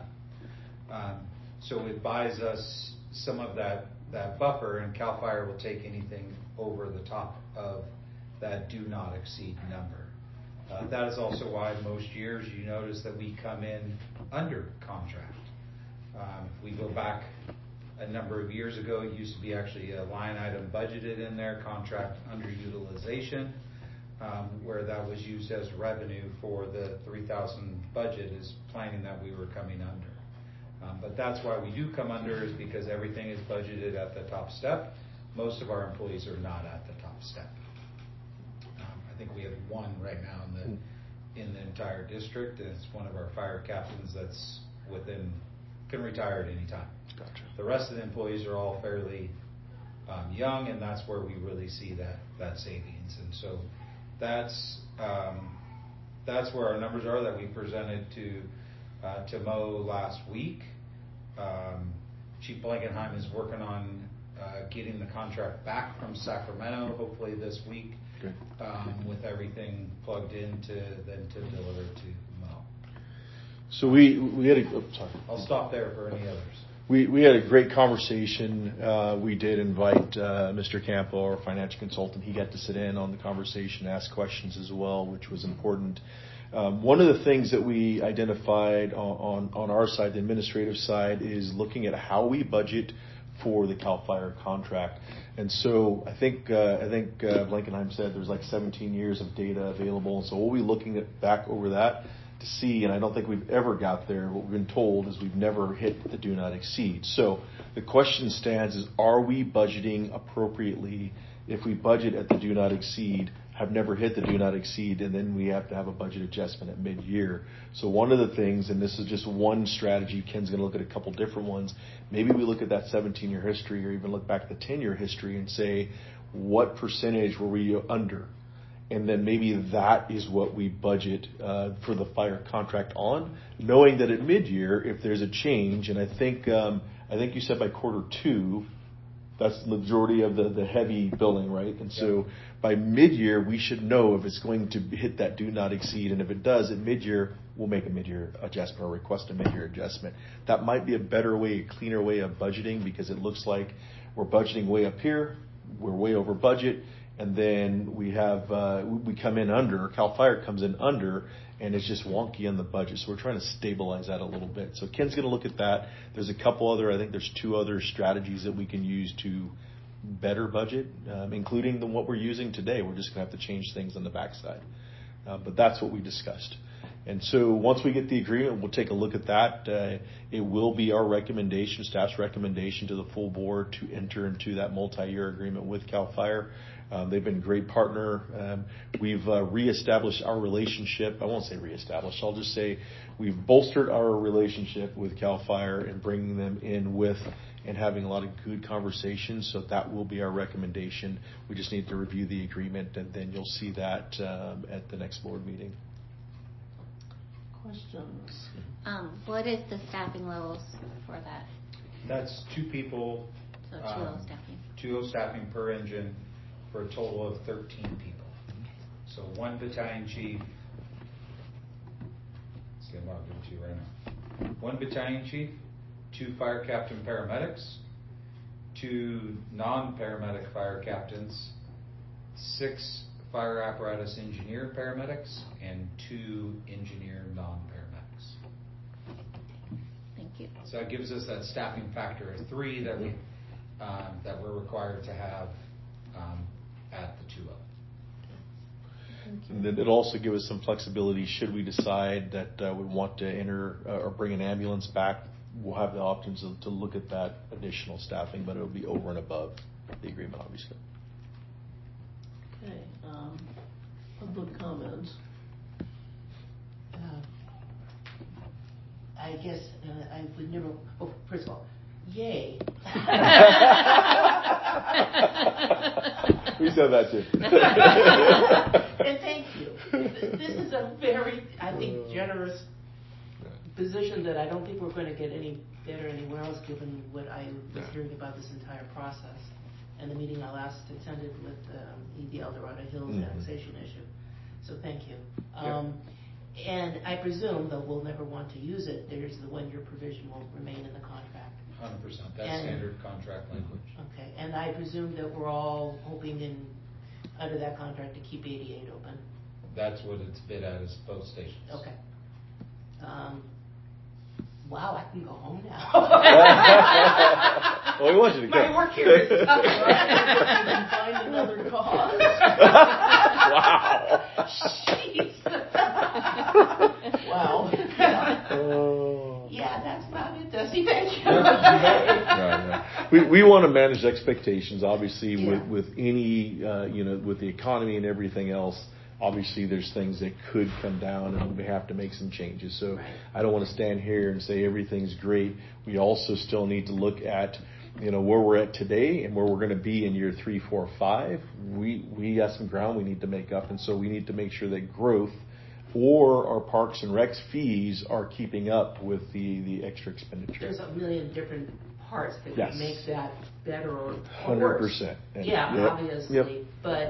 [SPEAKER 6] So it buys us some of that buffer, and CAL FIRE will take anything over the top of that do not exceed number. That is also why most years you notice that we come in under contract. We go back a number of years ago, it used to be actually a line item budgeted in there, contract underutilization, where that was used as revenue for the 3,000 budget is planning that we were coming under. But that's why we do come under, is because everything is budgeted at the top step. Most of our employees are not at the top step. I think we have one right now in the entire district, and it's one of our fire captains that's can retire at any time.
[SPEAKER 1] Gotcha.
[SPEAKER 6] The rest of the employees are all fairly young, and that's where we really see that savings. And so that's where our numbers are that we presented to Mo last week. Chief Blankenheim is working on getting the contract back from Sacramento, hopefully this week, with everything plugged in to deliver to Mo.
[SPEAKER 1] So we had sorry.
[SPEAKER 6] I'll stop there for any others.
[SPEAKER 1] We had a great conversation. We did invite Mr. Campo, our financial consultant. He got to sit in on the conversation, ask questions as well, which was important. One of the things that we identified on our side, the administrative side, is looking at how we budget for the CAL FIRE contract. And so I think Blankenheim said there's like 17 years of data available. And so we'll be looking back over that to see, and I don't think we've ever got there. What we've been told is we've never hit the do not exceed. So the question stands is, are we budgeting appropriately? If we budget at the do not exceed, have never hit the do not exceed, and then we have to have a budget adjustment at mid-year. So one of the things, and this is just one strategy, Ken's going to look at a couple different ones. Maybe we look at that 17-year history, or even look back at the 10-year history and say, what percentage were we under? And then maybe that is what we budget for the fire contract on, knowing that at mid-year, if there's a change, and I think you said by Q2, that's the majority of the heavy billing, right? And so by mid-year, we should know if it's going to hit that do not exceed. And if it does at mid-year, we'll make a mid-year adjustment or request a mid-year adjustment. That might be a better way, a cleaner way of budgeting, because it looks like we're budgeting way up here, we're way over budget, and then we come in under, CAL FIRE comes in under, and it's just wonky in the budget. So we're trying to stabilize that a little bit. So Ken's going to look at that. There's a couple other, I think there's 2 other strategies that we can use to better budget, including what we're using today. We're just going to have to change things on the backside. But that's what we discussed. And so once we get the agreement, we'll take a look at that. It will be our recommendation, staff's recommendation to the full board to enter into that multi-year agreement with CAL FIRE. They've been a great partner. We've reestablished our relationship. I won't say reestablished. I'll just say we've bolstered our relationship with CAL FIRE and bringing them in with and having a lot of good conversations. So that will be our recommendation. We just need to review the agreement, and then you'll see that at the next board meeting.
[SPEAKER 2] Questions?
[SPEAKER 3] What is the staffing levels for that?
[SPEAKER 6] That's 2 people.
[SPEAKER 3] So 2 staffing.
[SPEAKER 6] 2 staffing per engine for a total of 13 people. So 1 battalion chief. Let's see, I'll give it to you right now. 1 battalion chief, 2 fire captain paramedics, 2 non-paramedic fire captains, 6 fire apparatus engineer paramedics, and 2 engineer non-paramedics.
[SPEAKER 3] Thank you.
[SPEAKER 6] So that gives us that staffing factor of 3 that we that we're required to have at the 2 of.
[SPEAKER 1] And then it'll also give us some flexibility should we decide that we want to enter or bring an ambulance back. We'll have the options to look at that additional staffing, but it'll be over and above the agreement, obviously.
[SPEAKER 2] Okay, public comment.
[SPEAKER 5] I guess I would never. Oh, first of all, yay!
[SPEAKER 1] We said that too.
[SPEAKER 5] And thank you. This is a very, I think, generous position that I don't think we're going to get any better anywhere else, given what I was hearing about this entire process and the meeting I last attended with the El Dorado Hills annexation issue. So thank you. And I presume, though we'll never want to use it, there's the 1-year provision will remain in the contract.
[SPEAKER 6] 100%. That's standard contract language.
[SPEAKER 5] Okay, and I presume that we're all hoping under that contract to keep 88 open.
[SPEAKER 6] That's what it's bid at, is both stations.
[SPEAKER 5] Okay. Wow, I can go home now.
[SPEAKER 1] Well, we want you to go.
[SPEAKER 5] My work here is done.
[SPEAKER 2] Find another cause.
[SPEAKER 1] Wow.
[SPEAKER 5] Jeez.
[SPEAKER 2] Wow.
[SPEAKER 5] Yeah, that's about it, Dusty. Thank you.
[SPEAKER 1] Right. We want to manage expectations, obviously,
[SPEAKER 5] Yeah.
[SPEAKER 1] with any, with the economy and everything else. Obviously, there's things that could come down and we have to make some changes. So
[SPEAKER 5] Right.
[SPEAKER 1] I don't want to stand here and say everything's great. We also still need to look at, where we're at today and where we're going to be in year 3, 4, 5. We have some ground we need to make up. And so we need to make sure that growth or our parks and recs fees are keeping up with the extra expenditure.
[SPEAKER 5] There's a million different parts that
[SPEAKER 1] Yes.
[SPEAKER 5] could make that better or
[SPEAKER 1] 100%.
[SPEAKER 5] worse. Yeah,
[SPEAKER 1] Yep.
[SPEAKER 5] obviously.
[SPEAKER 1] Yep.
[SPEAKER 5] But,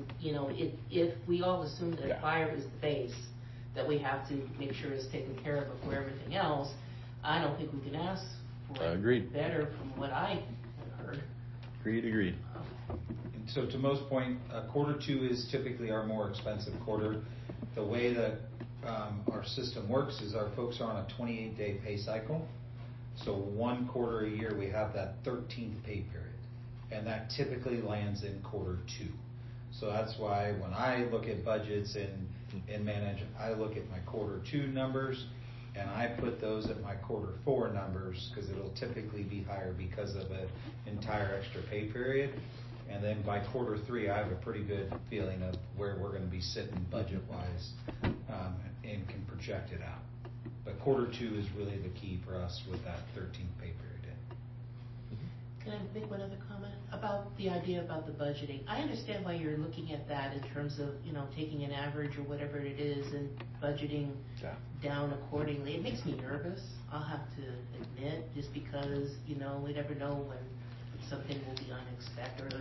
[SPEAKER 5] if we all assume that
[SPEAKER 1] Yeah.
[SPEAKER 5] fire is the base, that we have to make sure is taken care of before everything else, I don't think we can ask for
[SPEAKER 1] Agreed.
[SPEAKER 5] better from what I have heard.
[SPEAKER 1] Agreed.
[SPEAKER 6] And so to most point, quarter 2 is typically our more expensive quarter. The way that our system works is our folks are on a 28-day pay cycle. So 1 quarter a year, we have that 13th pay period. And that typically lands in quarter 2. So that's why when I look at budgets and manage, I look at my quarter 2 numbers and I put those at my quarter 4 numbers because it'll typically be higher because of an entire extra pay period. And then by quarter 3, I have a pretty good feeling of where we're going to be sitting budget-wise and can project it out. But quarter 2 is really the key for us with that 13th pay period in.
[SPEAKER 5] Can I make one other comment about the idea about the budgeting? I understand why you're looking at that in terms of, taking an average or whatever it is and budgeting down accordingly. It makes me nervous, I'll have to admit, just because, we never know when something will be unexpected.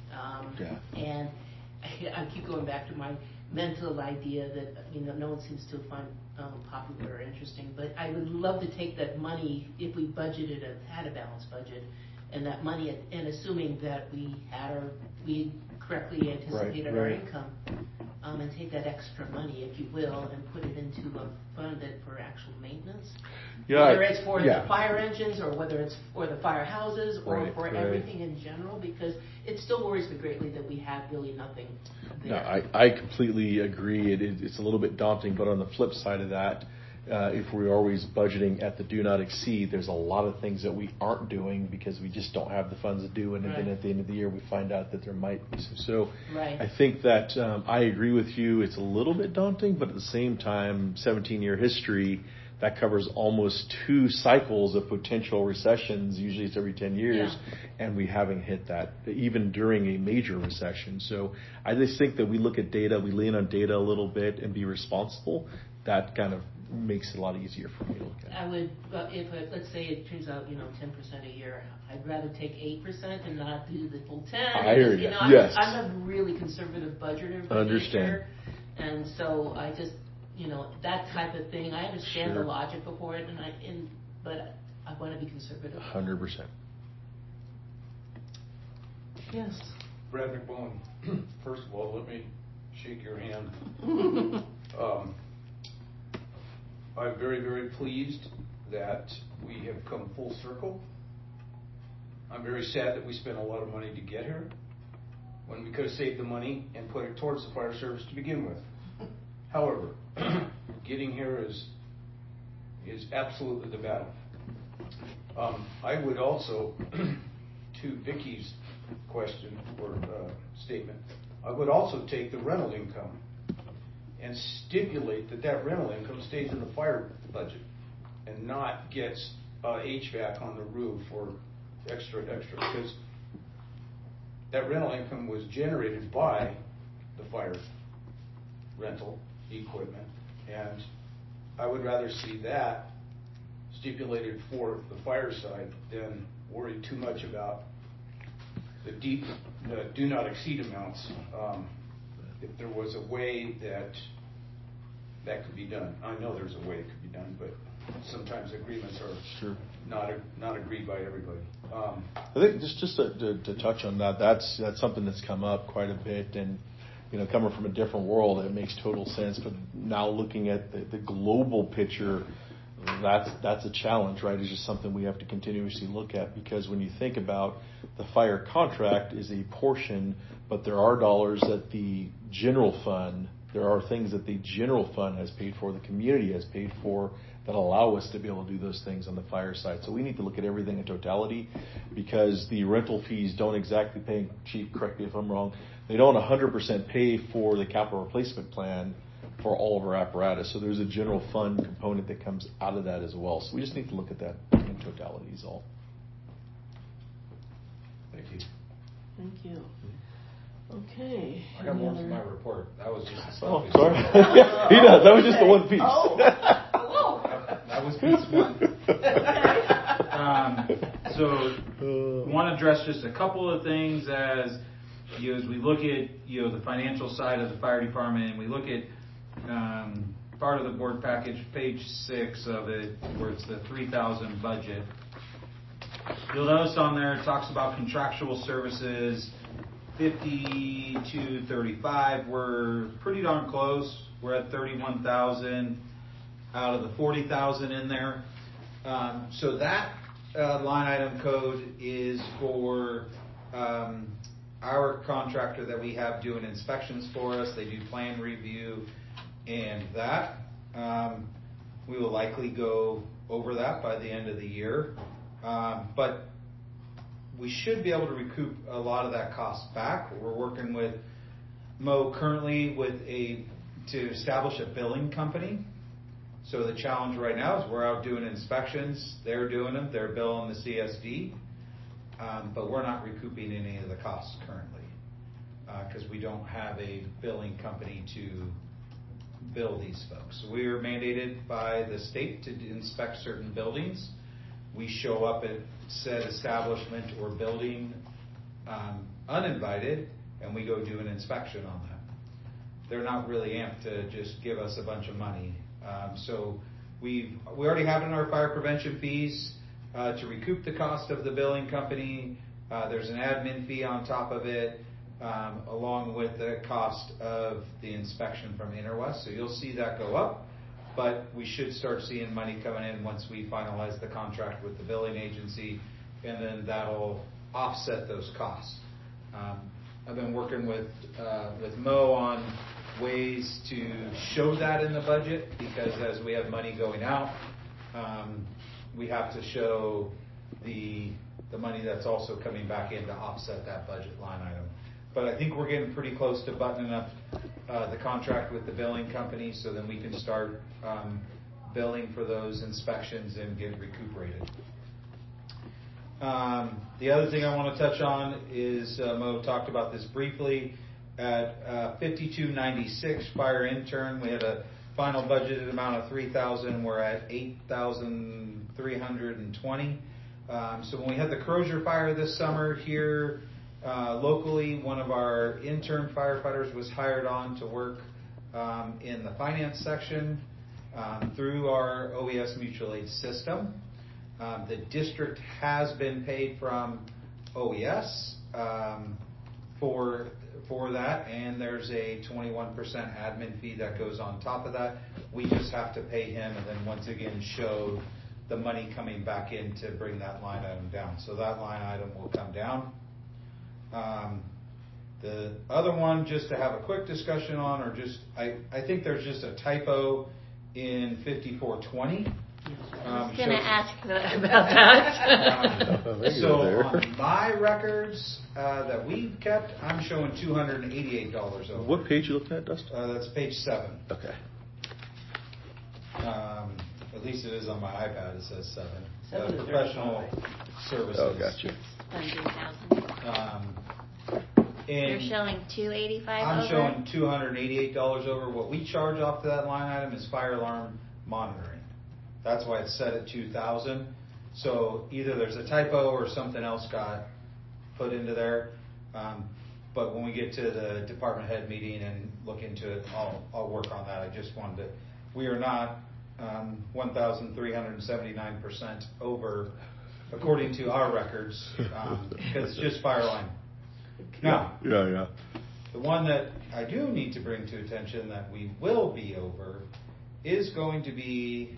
[SPEAKER 5] And I keep going back to my mental idea that, no one seems to find popular or interesting, but I would love to take that money, if we budgeted and had a balanced budget, and that money, and assuming that we correctly anticipated our
[SPEAKER 1] Right.
[SPEAKER 5] income, and take that extra money, if you will, and put it into a fund that for actual maintenance?
[SPEAKER 1] Yeah,
[SPEAKER 5] Whether it's for
[SPEAKER 1] yeah.
[SPEAKER 5] the fire engines, or whether it's for the firehouses, or
[SPEAKER 1] Right,
[SPEAKER 5] for
[SPEAKER 1] right.
[SPEAKER 5] everything in general, because it still worries me greatly that we have really nothing there.
[SPEAKER 1] No, I completely agree. It's a little bit daunting, but on the flip side of that, if we're always budgeting at the do not exceed, there's a lot of things that we aren't doing because we just don't have the funds to do, and
[SPEAKER 5] Right.
[SPEAKER 1] then at the end of the year we find out that there might be some. So
[SPEAKER 5] Right.
[SPEAKER 1] I think that I agree with you. It's a little bit daunting, but at the same time, 17-year history, that covers almost 2 cycles of potential recessions. Usually it's every 10 years, and we haven't hit that even during a major recession. So I just think that we look at data, we lean on data a little bit and be responsible. That kind of makes it a lot easier for me to look at.
[SPEAKER 5] I would, let's say it turns out, 10% a year, I'd rather take 8% and not do the full 10.
[SPEAKER 1] I hear you. Yes.
[SPEAKER 5] I'm a really conservative budgeter by
[SPEAKER 1] Understand.
[SPEAKER 5] nature, and so I just, that type of thing, I understand
[SPEAKER 1] Sure.
[SPEAKER 5] the logic before it, but I want to be conservative.
[SPEAKER 1] 100%.
[SPEAKER 2] Yes.
[SPEAKER 7] Brad McBone, first of all, let me shake your hand. I'm very, very pleased that we have come full circle. I'm very sad that we spent a lot of money to get here, when we could have saved the money and put it towards the fire service to begin with. However, getting here is absolutely the battle. I would also, to Vicky's question or statement, I would also take the rental income and stipulate that rental income stays in the fire budget and not gets HVAC on the roof or extra, because that rental income was generated by the fire rental equipment, and I would rather see that stipulated for the fire side than worry too much about the do not exceed amounts. If there was a way that could be done, I know there's a way it could be done, but sometimes agreements are
[SPEAKER 1] Sure.
[SPEAKER 7] not agreed by everybody.
[SPEAKER 1] I think just to touch on that, that's something that's come up quite a bit, and coming from a different world, it makes total sense. But now looking at the global picture, that's a challenge, right? It's just something we have to continuously look at, because when you think about the fire contract is a portion, but there are dollars that the general fund, there are things that the general fund has paid for, the community has paid for, that allow us to be able to do those things on the fire side. So we need to look at everything in totality, because the rental fees don't exactly pay, Chief, correct me if I'm wrong, they don't 100% pay for the capital replacement plan for all of our apparatus. So there's a general fund component that comes out of that as well. So we just need to look at that in totality is all.
[SPEAKER 7] Thank you.
[SPEAKER 2] Thank you. Okay.
[SPEAKER 6] I got
[SPEAKER 2] any
[SPEAKER 6] more to
[SPEAKER 2] other-
[SPEAKER 6] my report. That was just a
[SPEAKER 1] Oh,
[SPEAKER 6] selfie.
[SPEAKER 1] sorry. He does. That was just the one piece.
[SPEAKER 2] Oh.
[SPEAKER 6] That was piece 1. So, want to address just a couple of things as we look at the financial side of the fire department, and we look at part of the board package, page 6 of it, where it's the 3,000 budget. You'll notice on there it talks about contractual services, 50 to 35. We're pretty darn close. We're at 31,000 out of the 40,000 in there. So that line item code is for our contractor that we have doing inspections for us. They do plan review, and that we will likely go over that by the end of the year. But we should be able to recoup a lot of that cost back. We're working with Mo currently to establish a billing company. So the challenge right now is we're out doing inspections. They're doing them. They're billing the CSD. But we're not recouping any of the costs currently because we don't have a billing company to bill these folks. So we are mandated by the state to inspect certain buildings. We show up at said establishment or building uninvited, and we go do an inspection on them. They're not really amped to just give us a bunch of money. So we already have in our fire prevention fees to recoup the cost of the billing company. There's an admin fee on top of it. along with the cost of the inspection from Interwest. So you'll see that go up, but we should start seeing money coming in once we finalize the contract with the billing agency, and then that'll offset those costs. I've been working with Mo on ways to show that in the budget, because as we have money going out, we have to show the money that's also coming back in to offset that budget line item. But I think we're getting pretty close to buttoning up the contract with the billing company, so then we can start billing for those inspections and get recuperated. The other thing I want to touch on is, Mo talked about this briefly, at 5296 fire intern, we had a final budgeted amount of $3,000. We're at $8,320. So when we had the Crozier fire this summer here locally, one of our intern firefighters was hired on to work in the finance section through our OES mutual aid system. The district has been paid from OES for that, and there's a 21% admin fee that goes on top of that. We just have to pay him, and then once again show the money coming back in to bring that line item down. So that line item will come down. The other one, just to have a quick discussion on, or just I think there's just a typo in 5420.
[SPEAKER 3] I was going to ask about that.
[SPEAKER 6] So on my records that we've kept, I'm showing $288 over.
[SPEAKER 1] What page you looking at, Dustin?
[SPEAKER 6] That's page 7.
[SPEAKER 1] Okay.
[SPEAKER 6] At least it is on my iPad. It says 7.
[SPEAKER 5] 7 is
[SPEAKER 6] Professional services.
[SPEAKER 1] Oh, gotcha.
[SPEAKER 3] You're showing $285
[SPEAKER 6] I'm
[SPEAKER 3] over?
[SPEAKER 6] showing $288 over. What we charge off to that line item is fire alarm monitoring. That's why it's set at $2,000. So either there's a typo or something else got put into there. But when we get to the department head meeting and look into it, I'll work on that. I just wanted to. We are not 1,379% over, according to our records, because it's just fire line. Now,
[SPEAKER 1] Yeah.
[SPEAKER 6] the one that I do need to bring to attention that we will be over is going to be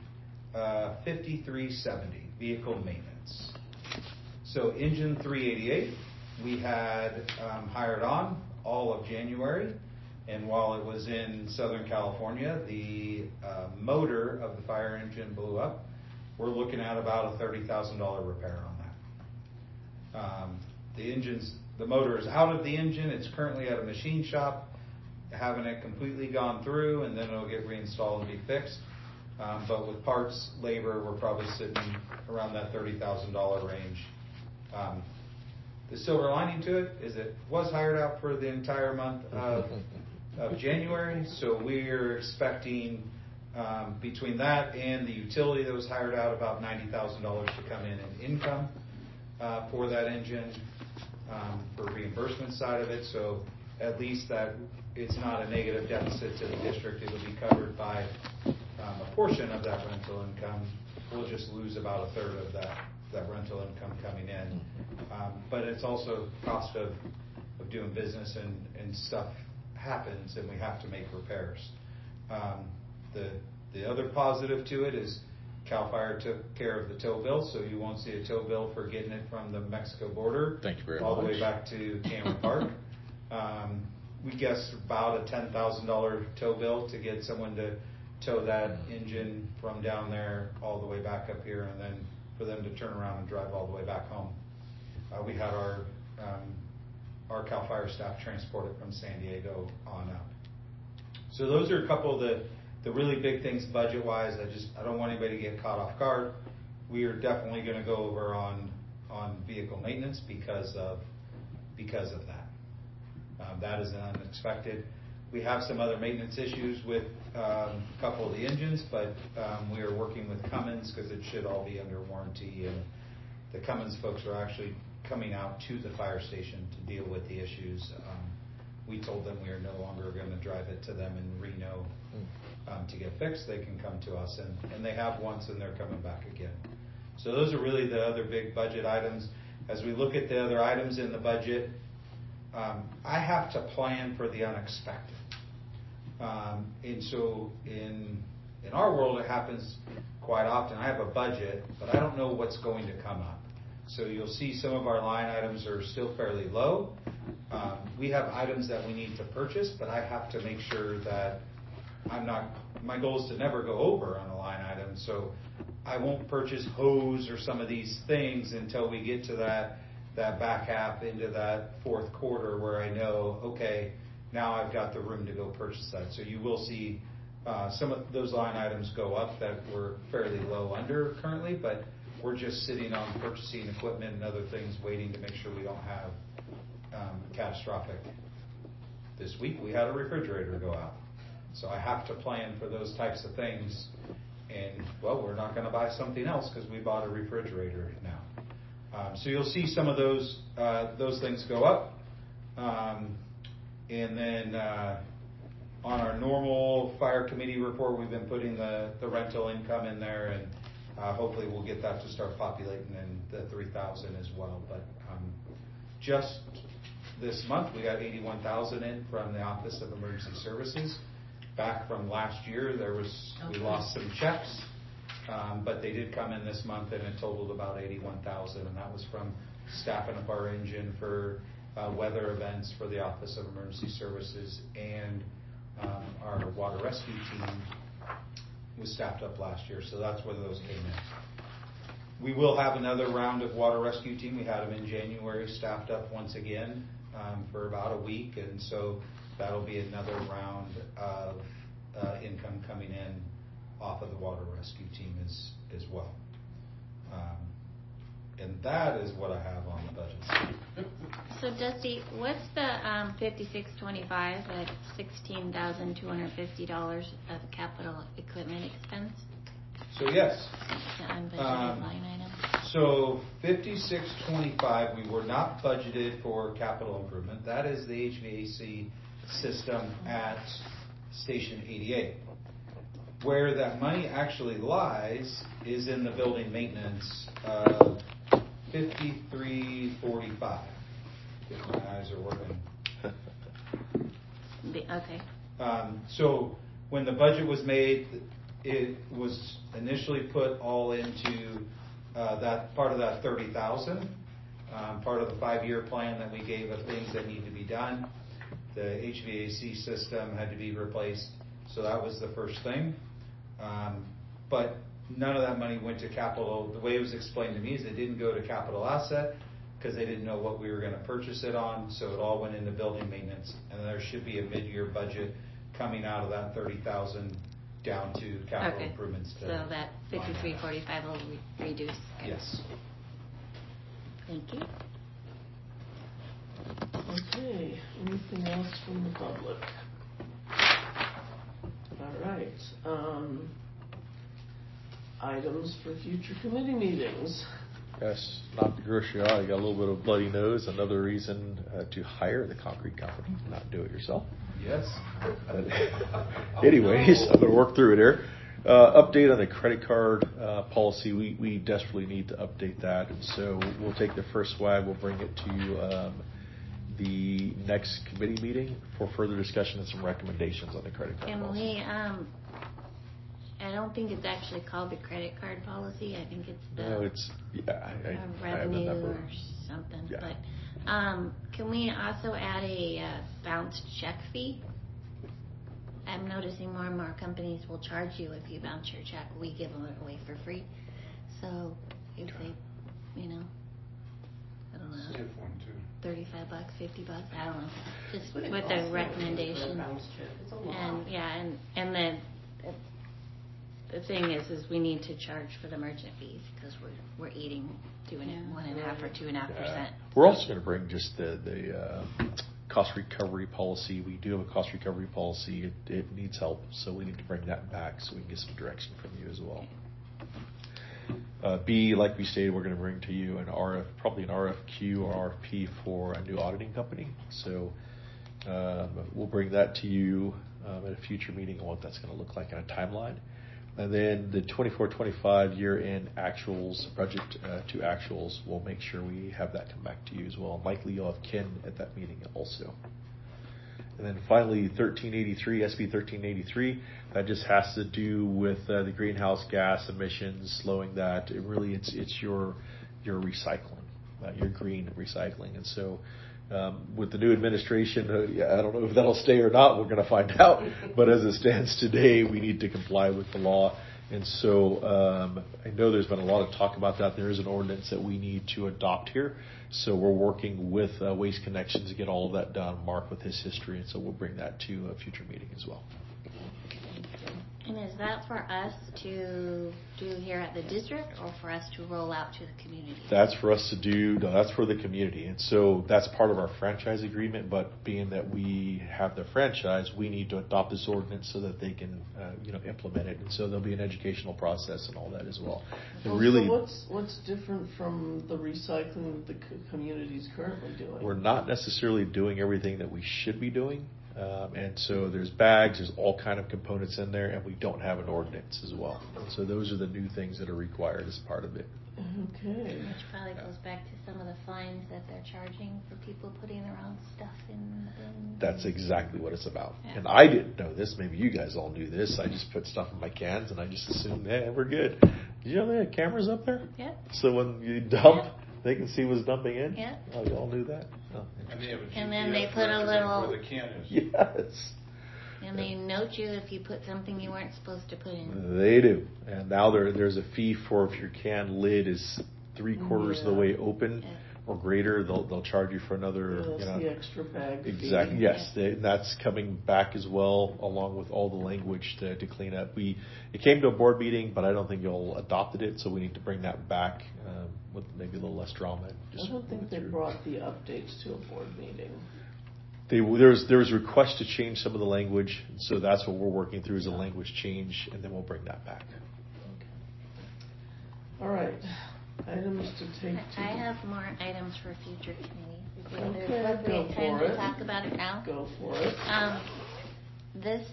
[SPEAKER 6] 5370, vehicle maintenance. So engine 388, we had hired on all of January, and while it was in Southern California, the motor of the fire engine blew up. We're looking at about a $30,000 repair on that. The motor is out of the engine. It's currently at a machine shop, having it completely gone through, and then it'll get reinstalled and be fixed. But with parts, labor, we're probably sitting around that $30,000 range. The silver lining to it is it was hired out for the entire month of January, so we're expecting between that and the utility that was hired out about $90,000 to come in income for that engine for reimbursement side of it. So at least that it's not a negative deficit to the district. It'll be covered by a portion of that rental income. We'll just lose about a third of that rental income coming in. But it's also cost of doing business and stuff happens and we have to make repairs. The other positive to it is CAL FIRE took care of the tow bill, so you won't see a tow bill for getting it from the Mexico border.
[SPEAKER 1] Thank you very
[SPEAKER 6] all
[SPEAKER 1] much.
[SPEAKER 6] the way back to Cameron Park. We guessed about a $10,000 tow bill to get someone to tow that engine from down there all the way back up here, and then for them to turn around and drive all the way back home. We had our CAL FIRE staff transport it from San Diego on up. So those are a couple of the really big things budget-wise. I don't want anybody to get caught off guard. We are definitely going to go over on vehicle maintenance because of that. That is unexpected. We have some other maintenance issues with a couple of the engines, but we are working with Cummins because it should all be under warranty. And the Cummins folks are actually coming out to the fire station to deal with the issues. We told them we are no longer going to drive it to them in Reno to get fixed. They can come to us, and they have once, and they're coming back again. So those are really the other big budget items. As we look at the other items in the budget, I have to plan for the unexpected. And so in our world, it happens quite often. I have a budget, but I don't know what's going to come up. So you'll see some of our line items are still fairly low. We have items that we need to purchase, but I have to make sure that my goal is to never go over on a line item. So I won't purchase hose or some of these things until we get to that back half into that fourth quarter where I know, okay, now I've got the room to go purchase that. So you will see some of those line items go up that we're fairly low under currently, but we're just sitting on purchasing equipment and other things waiting to make sure we don't have catastrophic. This week we had a refrigerator go out. So I have to plan for those types of things. And, well, we're not going to buy something else because we bought a refrigerator now. So you'll see some of those things go up. And then on our normal fire committee report, we've been putting the rental income in there, and hopefully we'll get that to start populating in the 3,000 as well. But just this month, we got 81,000 in from the Office of Emergency Services. Back from last year, we lost some checks, but they did come in this month, and it totaled about 81,000, and that was from staffing up our engine for weather events for the Office of Emergency Services, and our water rescue team was staffed up last year, so that's where those came in. We will have another round of water rescue team. We had them in January, staffed up once again for about a week, and so that'll be another round of income coming in off of the water rescue team as well. And that is what I have on the budget.
[SPEAKER 3] So Dusty, what's the 5625 at $16,250 of capital equipment expense?
[SPEAKER 6] So yes.
[SPEAKER 3] The unbudgeted line item.
[SPEAKER 6] So 5625, we were not budgeted for capital improvement. That is the HVAC system at Station 88. Where that money actually lies is in the building maintenance of 5345. If my eyes are working.
[SPEAKER 3] Okay.
[SPEAKER 6] So when the budget was made, it was initially put all into that part of that 30,000, part of the 5-year plan that we gave of things that need to be done. The HVAC system had to be replaced, so that was the first thing. But none of that money went to capital. The way it was explained to me is it didn't go to capital asset because they didn't know what we were going to purchase it on, so it all went into building maintenance. And there should be a mid-year budget coming out of that 30,000 down to capital improvements.
[SPEAKER 3] So that 5345 will reduce. Okay.
[SPEAKER 6] Yes.
[SPEAKER 3] Thank you.
[SPEAKER 2] Okay, anything else from the public? All right. Items for future committee meetings.
[SPEAKER 1] Yes, not the grocery aisle. You got a little bit of bloody nose. Another reason to hire the concrete company, not do it yourself.
[SPEAKER 6] Yes.
[SPEAKER 1] Anyways, I'm going to work through it here. Update on the credit card policy. We desperately need to update that. And so we'll take the first swag. We'll bring it to the next committee meeting for further discussion and some recommendations on the credit card policy.
[SPEAKER 3] Can we, I don't think it's actually called the credit card policy. I think it's the
[SPEAKER 1] No, it's, yeah, I have the
[SPEAKER 3] revenue
[SPEAKER 1] number.
[SPEAKER 3] or something.
[SPEAKER 1] Yeah.
[SPEAKER 3] But can we also add a bounced check fee? I'm noticing more and more companies will charge you if you bounce your check. We give them it away for free. So if they, I don't know,
[SPEAKER 4] Stiff one too.
[SPEAKER 3] $35, $50, I don't know. Just
[SPEAKER 5] What it
[SPEAKER 3] with
[SPEAKER 5] costs
[SPEAKER 3] a recommendation.
[SPEAKER 5] bounce check. It's a lot.
[SPEAKER 3] And then the thing is we need to charge for the merchant fees because we're doing it 1.5% or 2.5%.
[SPEAKER 1] We're also going to bring just the cost recovery policy. We do have a cost recovery policy. It needs help, so we need to bring that back so we can get some direction from you as well. B, like we stated, we're going to bring to you probably an RFQ or RFP for a new auditing company. So we'll bring that to you at a future meeting on what that's going to look like in a timeline. And then the 24-25 year-end actuals, budget to actuals, we'll make sure we have that come back to you as well. Likely you'll have Ken at that meeting also. And then finally, 1383, SB 1383, that just has to do with the greenhouse gas emissions, slowing that. It's your recycling, your green recycling. And so with the new administration, I don't know if that'll stay or not. We're going to find out. But as it stands today, we need to comply with the law. And so I know there's been a lot of talk about that. There is an ordinance that we need to adopt here. So we're working with Waste Connections to get all of that done, Mark with his history. And so we'll bring that to a future meeting as well.
[SPEAKER 3] And is that for us to do here at the district or for us to roll out to the community?
[SPEAKER 1] That's for us to do. No, that's for the community. And so that's part of our franchise agreement. But being that we have the franchise, we need to adopt this ordinance so that they can, implement it. And so there'll be an educational process and all that as well. And really,
[SPEAKER 2] so what's different from the recycling that the community's currently doing?
[SPEAKER 1] We're not necessarily doing everything that we should be doing. And so there's bags, there's all kind of components in there, and we don't have an ordinance as well. And so those are the new things that are required as part of it.
[SPEAKER 2] Okay.
[SPEAKER 3] Which probably goes back to some of the fines that they're charging for people putting their own stuff in.
[SPEAKER 1] That's exactly what it's about.
[SPEAKER 3] Yeah.
[SPEAKER 1] And I didn't know this. Maybe you guys all knew this. I just put stuff in my cans, and I just assumed, hey, we're good. Did you know they had cameras up there?
[SPEAKER 3] Yeah.
[SPEAKER 1] So when you dump,
[SPEAKER 3] Yeah.
[SPEAKER 1] they can see what's dumping in?
[SPEAKER 3] Yeah.
[SPEAKER 1] Oh, you all knew that? Oh,
[SPEAKER 7] And they have a
[SPEAKER 3] And then
[SPEAKER 7] GPS
[SPEAKER 3] they put a
[SPEAKER 7] representing
[SPEAKER 3] little-
[SPEAKER 7] where the can is.
[SPEAKER 1] yes.
[SPEAKER 3] And they note you if you put something you weren't supposed to put in.
[SPEAKER 1] They do. And now there's a fee for if your can lid is 3/4 of the way open
[SPEAKER 3] Yeah.
[SPEAKER 1] or greater, they'll charge you for another,
[SPEAKER 2] That's the extra bag fee.
[SPEAKER 1] Exactly. Yes, that's coming back as well, along with all the language to clean up. It came to a board meeting, but I don't think y'all adopted it, so we need to bring that back with maybe a little less drama.
[SPEAKER 2] I don't think they brought the updates to a board meeting.
[SPEAKER 1] There was a request to change some of the language, so that's what we're working through is a language change, and then we'll bring that back.
[SPEAKER 2] Okay. All right. Items to take to.
[SPEAKER 3] I have more items for future committees. Is it
[SPEAKER 2] Okay,
[SPEAKER 3] the appropriate
[SPEAKER 2] go
[SPEAKER 3] time
[SPEAKER 2] for
[SPEAKER 3] to
[SPEAKER 2] it.
[SPEAKER 3] talk about it now?
[SPEAKER 2] Go for it.
[SPEAKER 3] This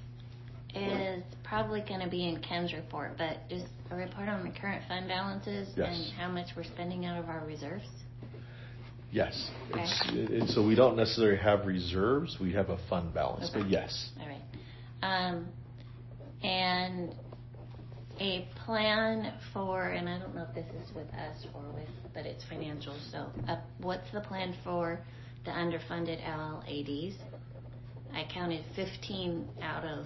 [SPEAKER 3] is probably going to be in Ken's report, but just a report on the current fund balances
[SPEAKER 1] Yes.
[SPEAKER 3] and how much we're spending out of our reserves.
[SPEAKER 1] Yes.
[SPEAKER 3] Okay.
[SPEAKER 1] So we don't necessarily have reserves. We have a fund balance,
[SPEAKER 3] Okay.
[SPEAKER 1] but yes.
[SPEAKER 3] All right. And a plan for, and I don't know if this is with us or with, but it's financial. So what's the plan for the underfunded LLADs? I counted 15 out of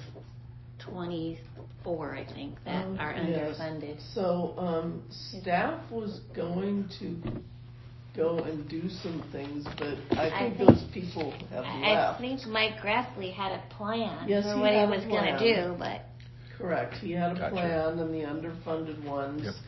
[SPEAKER 3] 24, I think, that are
[SPEAKER 2] Yes.
[SPEAKER 3] underfunded.
[SPEAKER 2] So staff was going to go and do some things, but I think those people have
[SPEAKER 3] I
[SPEAKER 2] left.
[SPEAKER 3] think Mike Grassley had a plan
[SPEAKER 2] Yes,
[SPEAKER 3] for
[SPEAKER 2] he
[SPEAKER 3] what he
[SPEAKER 2] had a
[SPEAKER 3] was going to
[SPEAKER 2] plan.
[SPEAKER 3] do, but
[SPEAKER 2] Correct. He had a
[SPEAKER 1] Gotcha.
[SPEAKER 2] plan, and the underfunded ones.
[SPEAKER 1] Yep.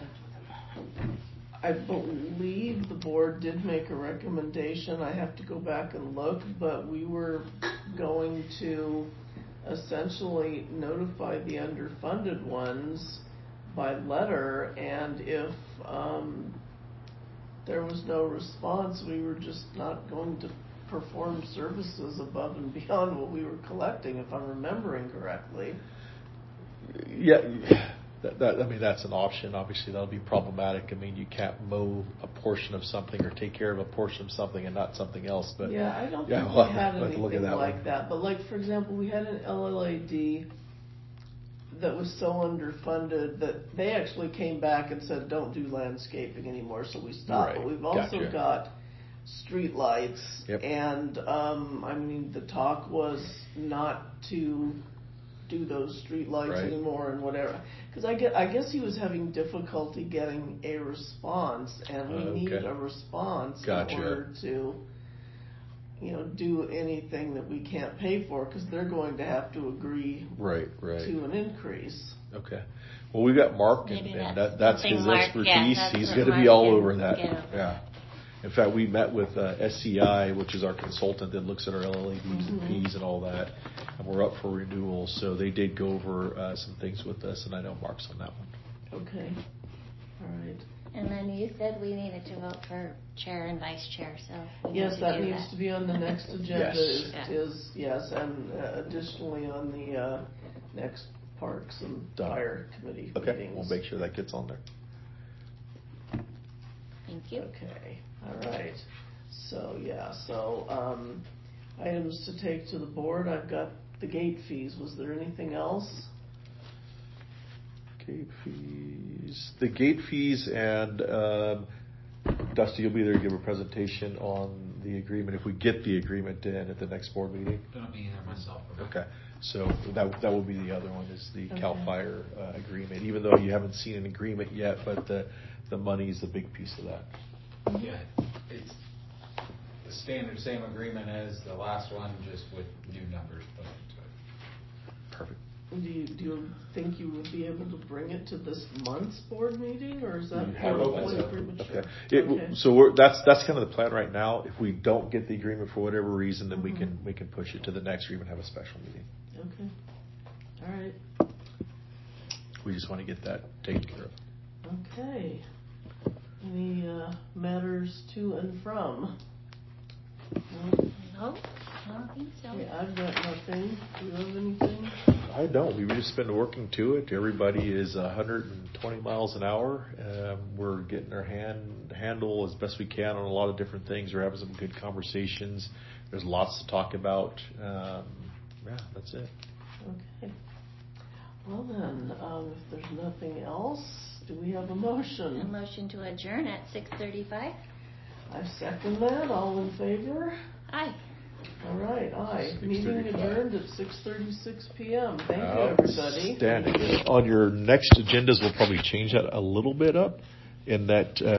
[SPEAKER 2] I believe the board did make a recommendation. I have to go back and look, but we were going to essentially notify the underfunded ones by letter, and if there was no response, we were just not going to perform services above and beyond what we were collecting, if I'm remembering correctly.
[SPEAKER 1] Yeah, that's an option. Obviously, that'll be problematic. I mean, you can't mow a portion of something or take care of a portion of something and not something else. But
[SPEAKER 2] yeah, I don't
[SPEAKER 1] yeah,
[SPEAKER 2] think
[SPEAKER 1] we'll
[SPEAKER 2] we had
[SPEAKER 1] have to look at
[SPEAKER 2] anything
[SPEAKER 1] that
[SPEAKER 2] like
[SPEAKER 1] one.
[SPEAKER 2] that. But like, for example, we had an LLAD that was so underfunded that they actually came back and said, don't do landscaping anymore, so we stopped.
[SPEAKER 1] Right.
[SPEAKER 2] But we've also
[SPEAKER 1] Gotcha.
[SPEAKER 2] got street lights,
[SPEAKER 1] Yep.
[SPEAKER 2] and I mean, the talk was not to do those street lights
[SPEAKER 1] Right.
[SPEAKER 2] anymore and whatever. Because I guess he was having difficulty getting a response, and we need
[SPEAKER 1] Okay.
[SPEAKER 2] a response
[SPEAKER 1] Gotcha.
[SPEAKER 2] in order to, do anything that we can't pay for, because they're going to have to agree
[SPEAKER 1] Right.
[SPEAKER 2] to an increase.
[SPEAKER 1] Okay. Well, we've got Mark, and
[SPEAKER 3] Maybe
[SPEAKER 1] that's
[SPEAKER 3] something
[SPEAKER 1] his
[SPEAKER 3] Mark-
[SPEAKER 1] expertise.
[SPEAKER 3] yeah, that's
[SPEAKER 1] He's
[SPEAKER 3] what
[SPEAKER 1] going to be
[SPEAKER 3] Mark
[SPEAKER 1] all
[SPEAKER 3] can
[SPEAKER 1] over that.
[SPEAKER 3] get over.
[SPEAKER 1] Yeah. In fact, we met with SCI, which is our consultant that looks at our LLADs and Ps and all that, and we're up for renewal. So they did go over some things with us, and I know Mark's on that one.
[SPEAKER 2] Okay. All right.
[SPEAKER 3] and then you said we needed to vote for chair and vice chair, so we need
[SPEAKER 2] Yes,
[SPEAKER 3] to
[SPEAKER 2] that
[SPEAKER 3] do
[SPEAKER 2] needs to be on the next agenda.
[SPEAKER 1] Yes.
[SPEAKER 2] Is yes, and additionally on the next Parks and
[SPEAKER 1] Done.
[SPEAKER 2] Fire Committee
[SPEAKER 1] Okay,
[SPEAKER 2] meetings.
[SPEAKER 1] we'll make sure that gets on there.
[SPEAKER 3] Thank you.
[SPEAKER 2] Okay, all right. So, items to take to the board, I've got the gate fees. Was there anything else?
[SPEAKER 1] Gate fees. The gate fees and, Dusty, you'll be there to give a presentation on the agreement, if we get the agreement in at the next board meeting.
[SPEAKER 6] Gonna be there myself.
[SPEAKER 1] Okay, so that will be the other one, is the CAL
[SPEAKER 2] Okay.
[SPEAKER 1] FIRE agreement, even though you haven't seen an agreement yet, but the money's a big piece of that.
[SPEAKER 6] Yeah, it's the standard, same agreement as the last one, just with new numbers put into it.
[SPEAKER 1] Perfect.
[SPEAKER 2] Do you think you would be able to bring it to this month's board meeting, or is that
[SPEAKER 1] You have it.
[SPEAKER 2] probably premature?
[SPEAKER 1] Okay. So that's kind of the plan right now. If we don't get the agreement for whatever reason, then we can push it to the next, or even have a special meeting.
[SPEAKER 2] Okay, all right,
[SPEAKER 1] We just want to get that taken care of.
[SPEAKER 2] okay. Any matters to and from? No?
[SPEAKER 3] No, I don't think so.
[SPEAKER 2] Okay, I've got nothing. Do you have anything?
[SPEAKER 1] I don't. We've just been working to it. Everybody is 120 miles an hour. We're getting our handle as best we can on a lot of different things. We're having some good conversations. There's lots to talk about. Yeah, that's it.
[SPEAKER 2] Okay. Well then, if there's nothing else, do we have a
[SPEAKER 3] A
[SPEAKER 2] motion?
[SPEAKER 3] motion to adjourn at 6:35.
[SPEAKER 2] I second that. All in favor?
[SPEAKER 3] Aye.
[SPEAKER 2] All right, aye.
[SPEAKER 1] 6:35.
[SPEAKER 2] Meeting adjourned at 6:36 p.m. Thank you, everybody.
[SPEAKER 1] Outstanding. On your next agendas, we'll probably change that a little bit up in that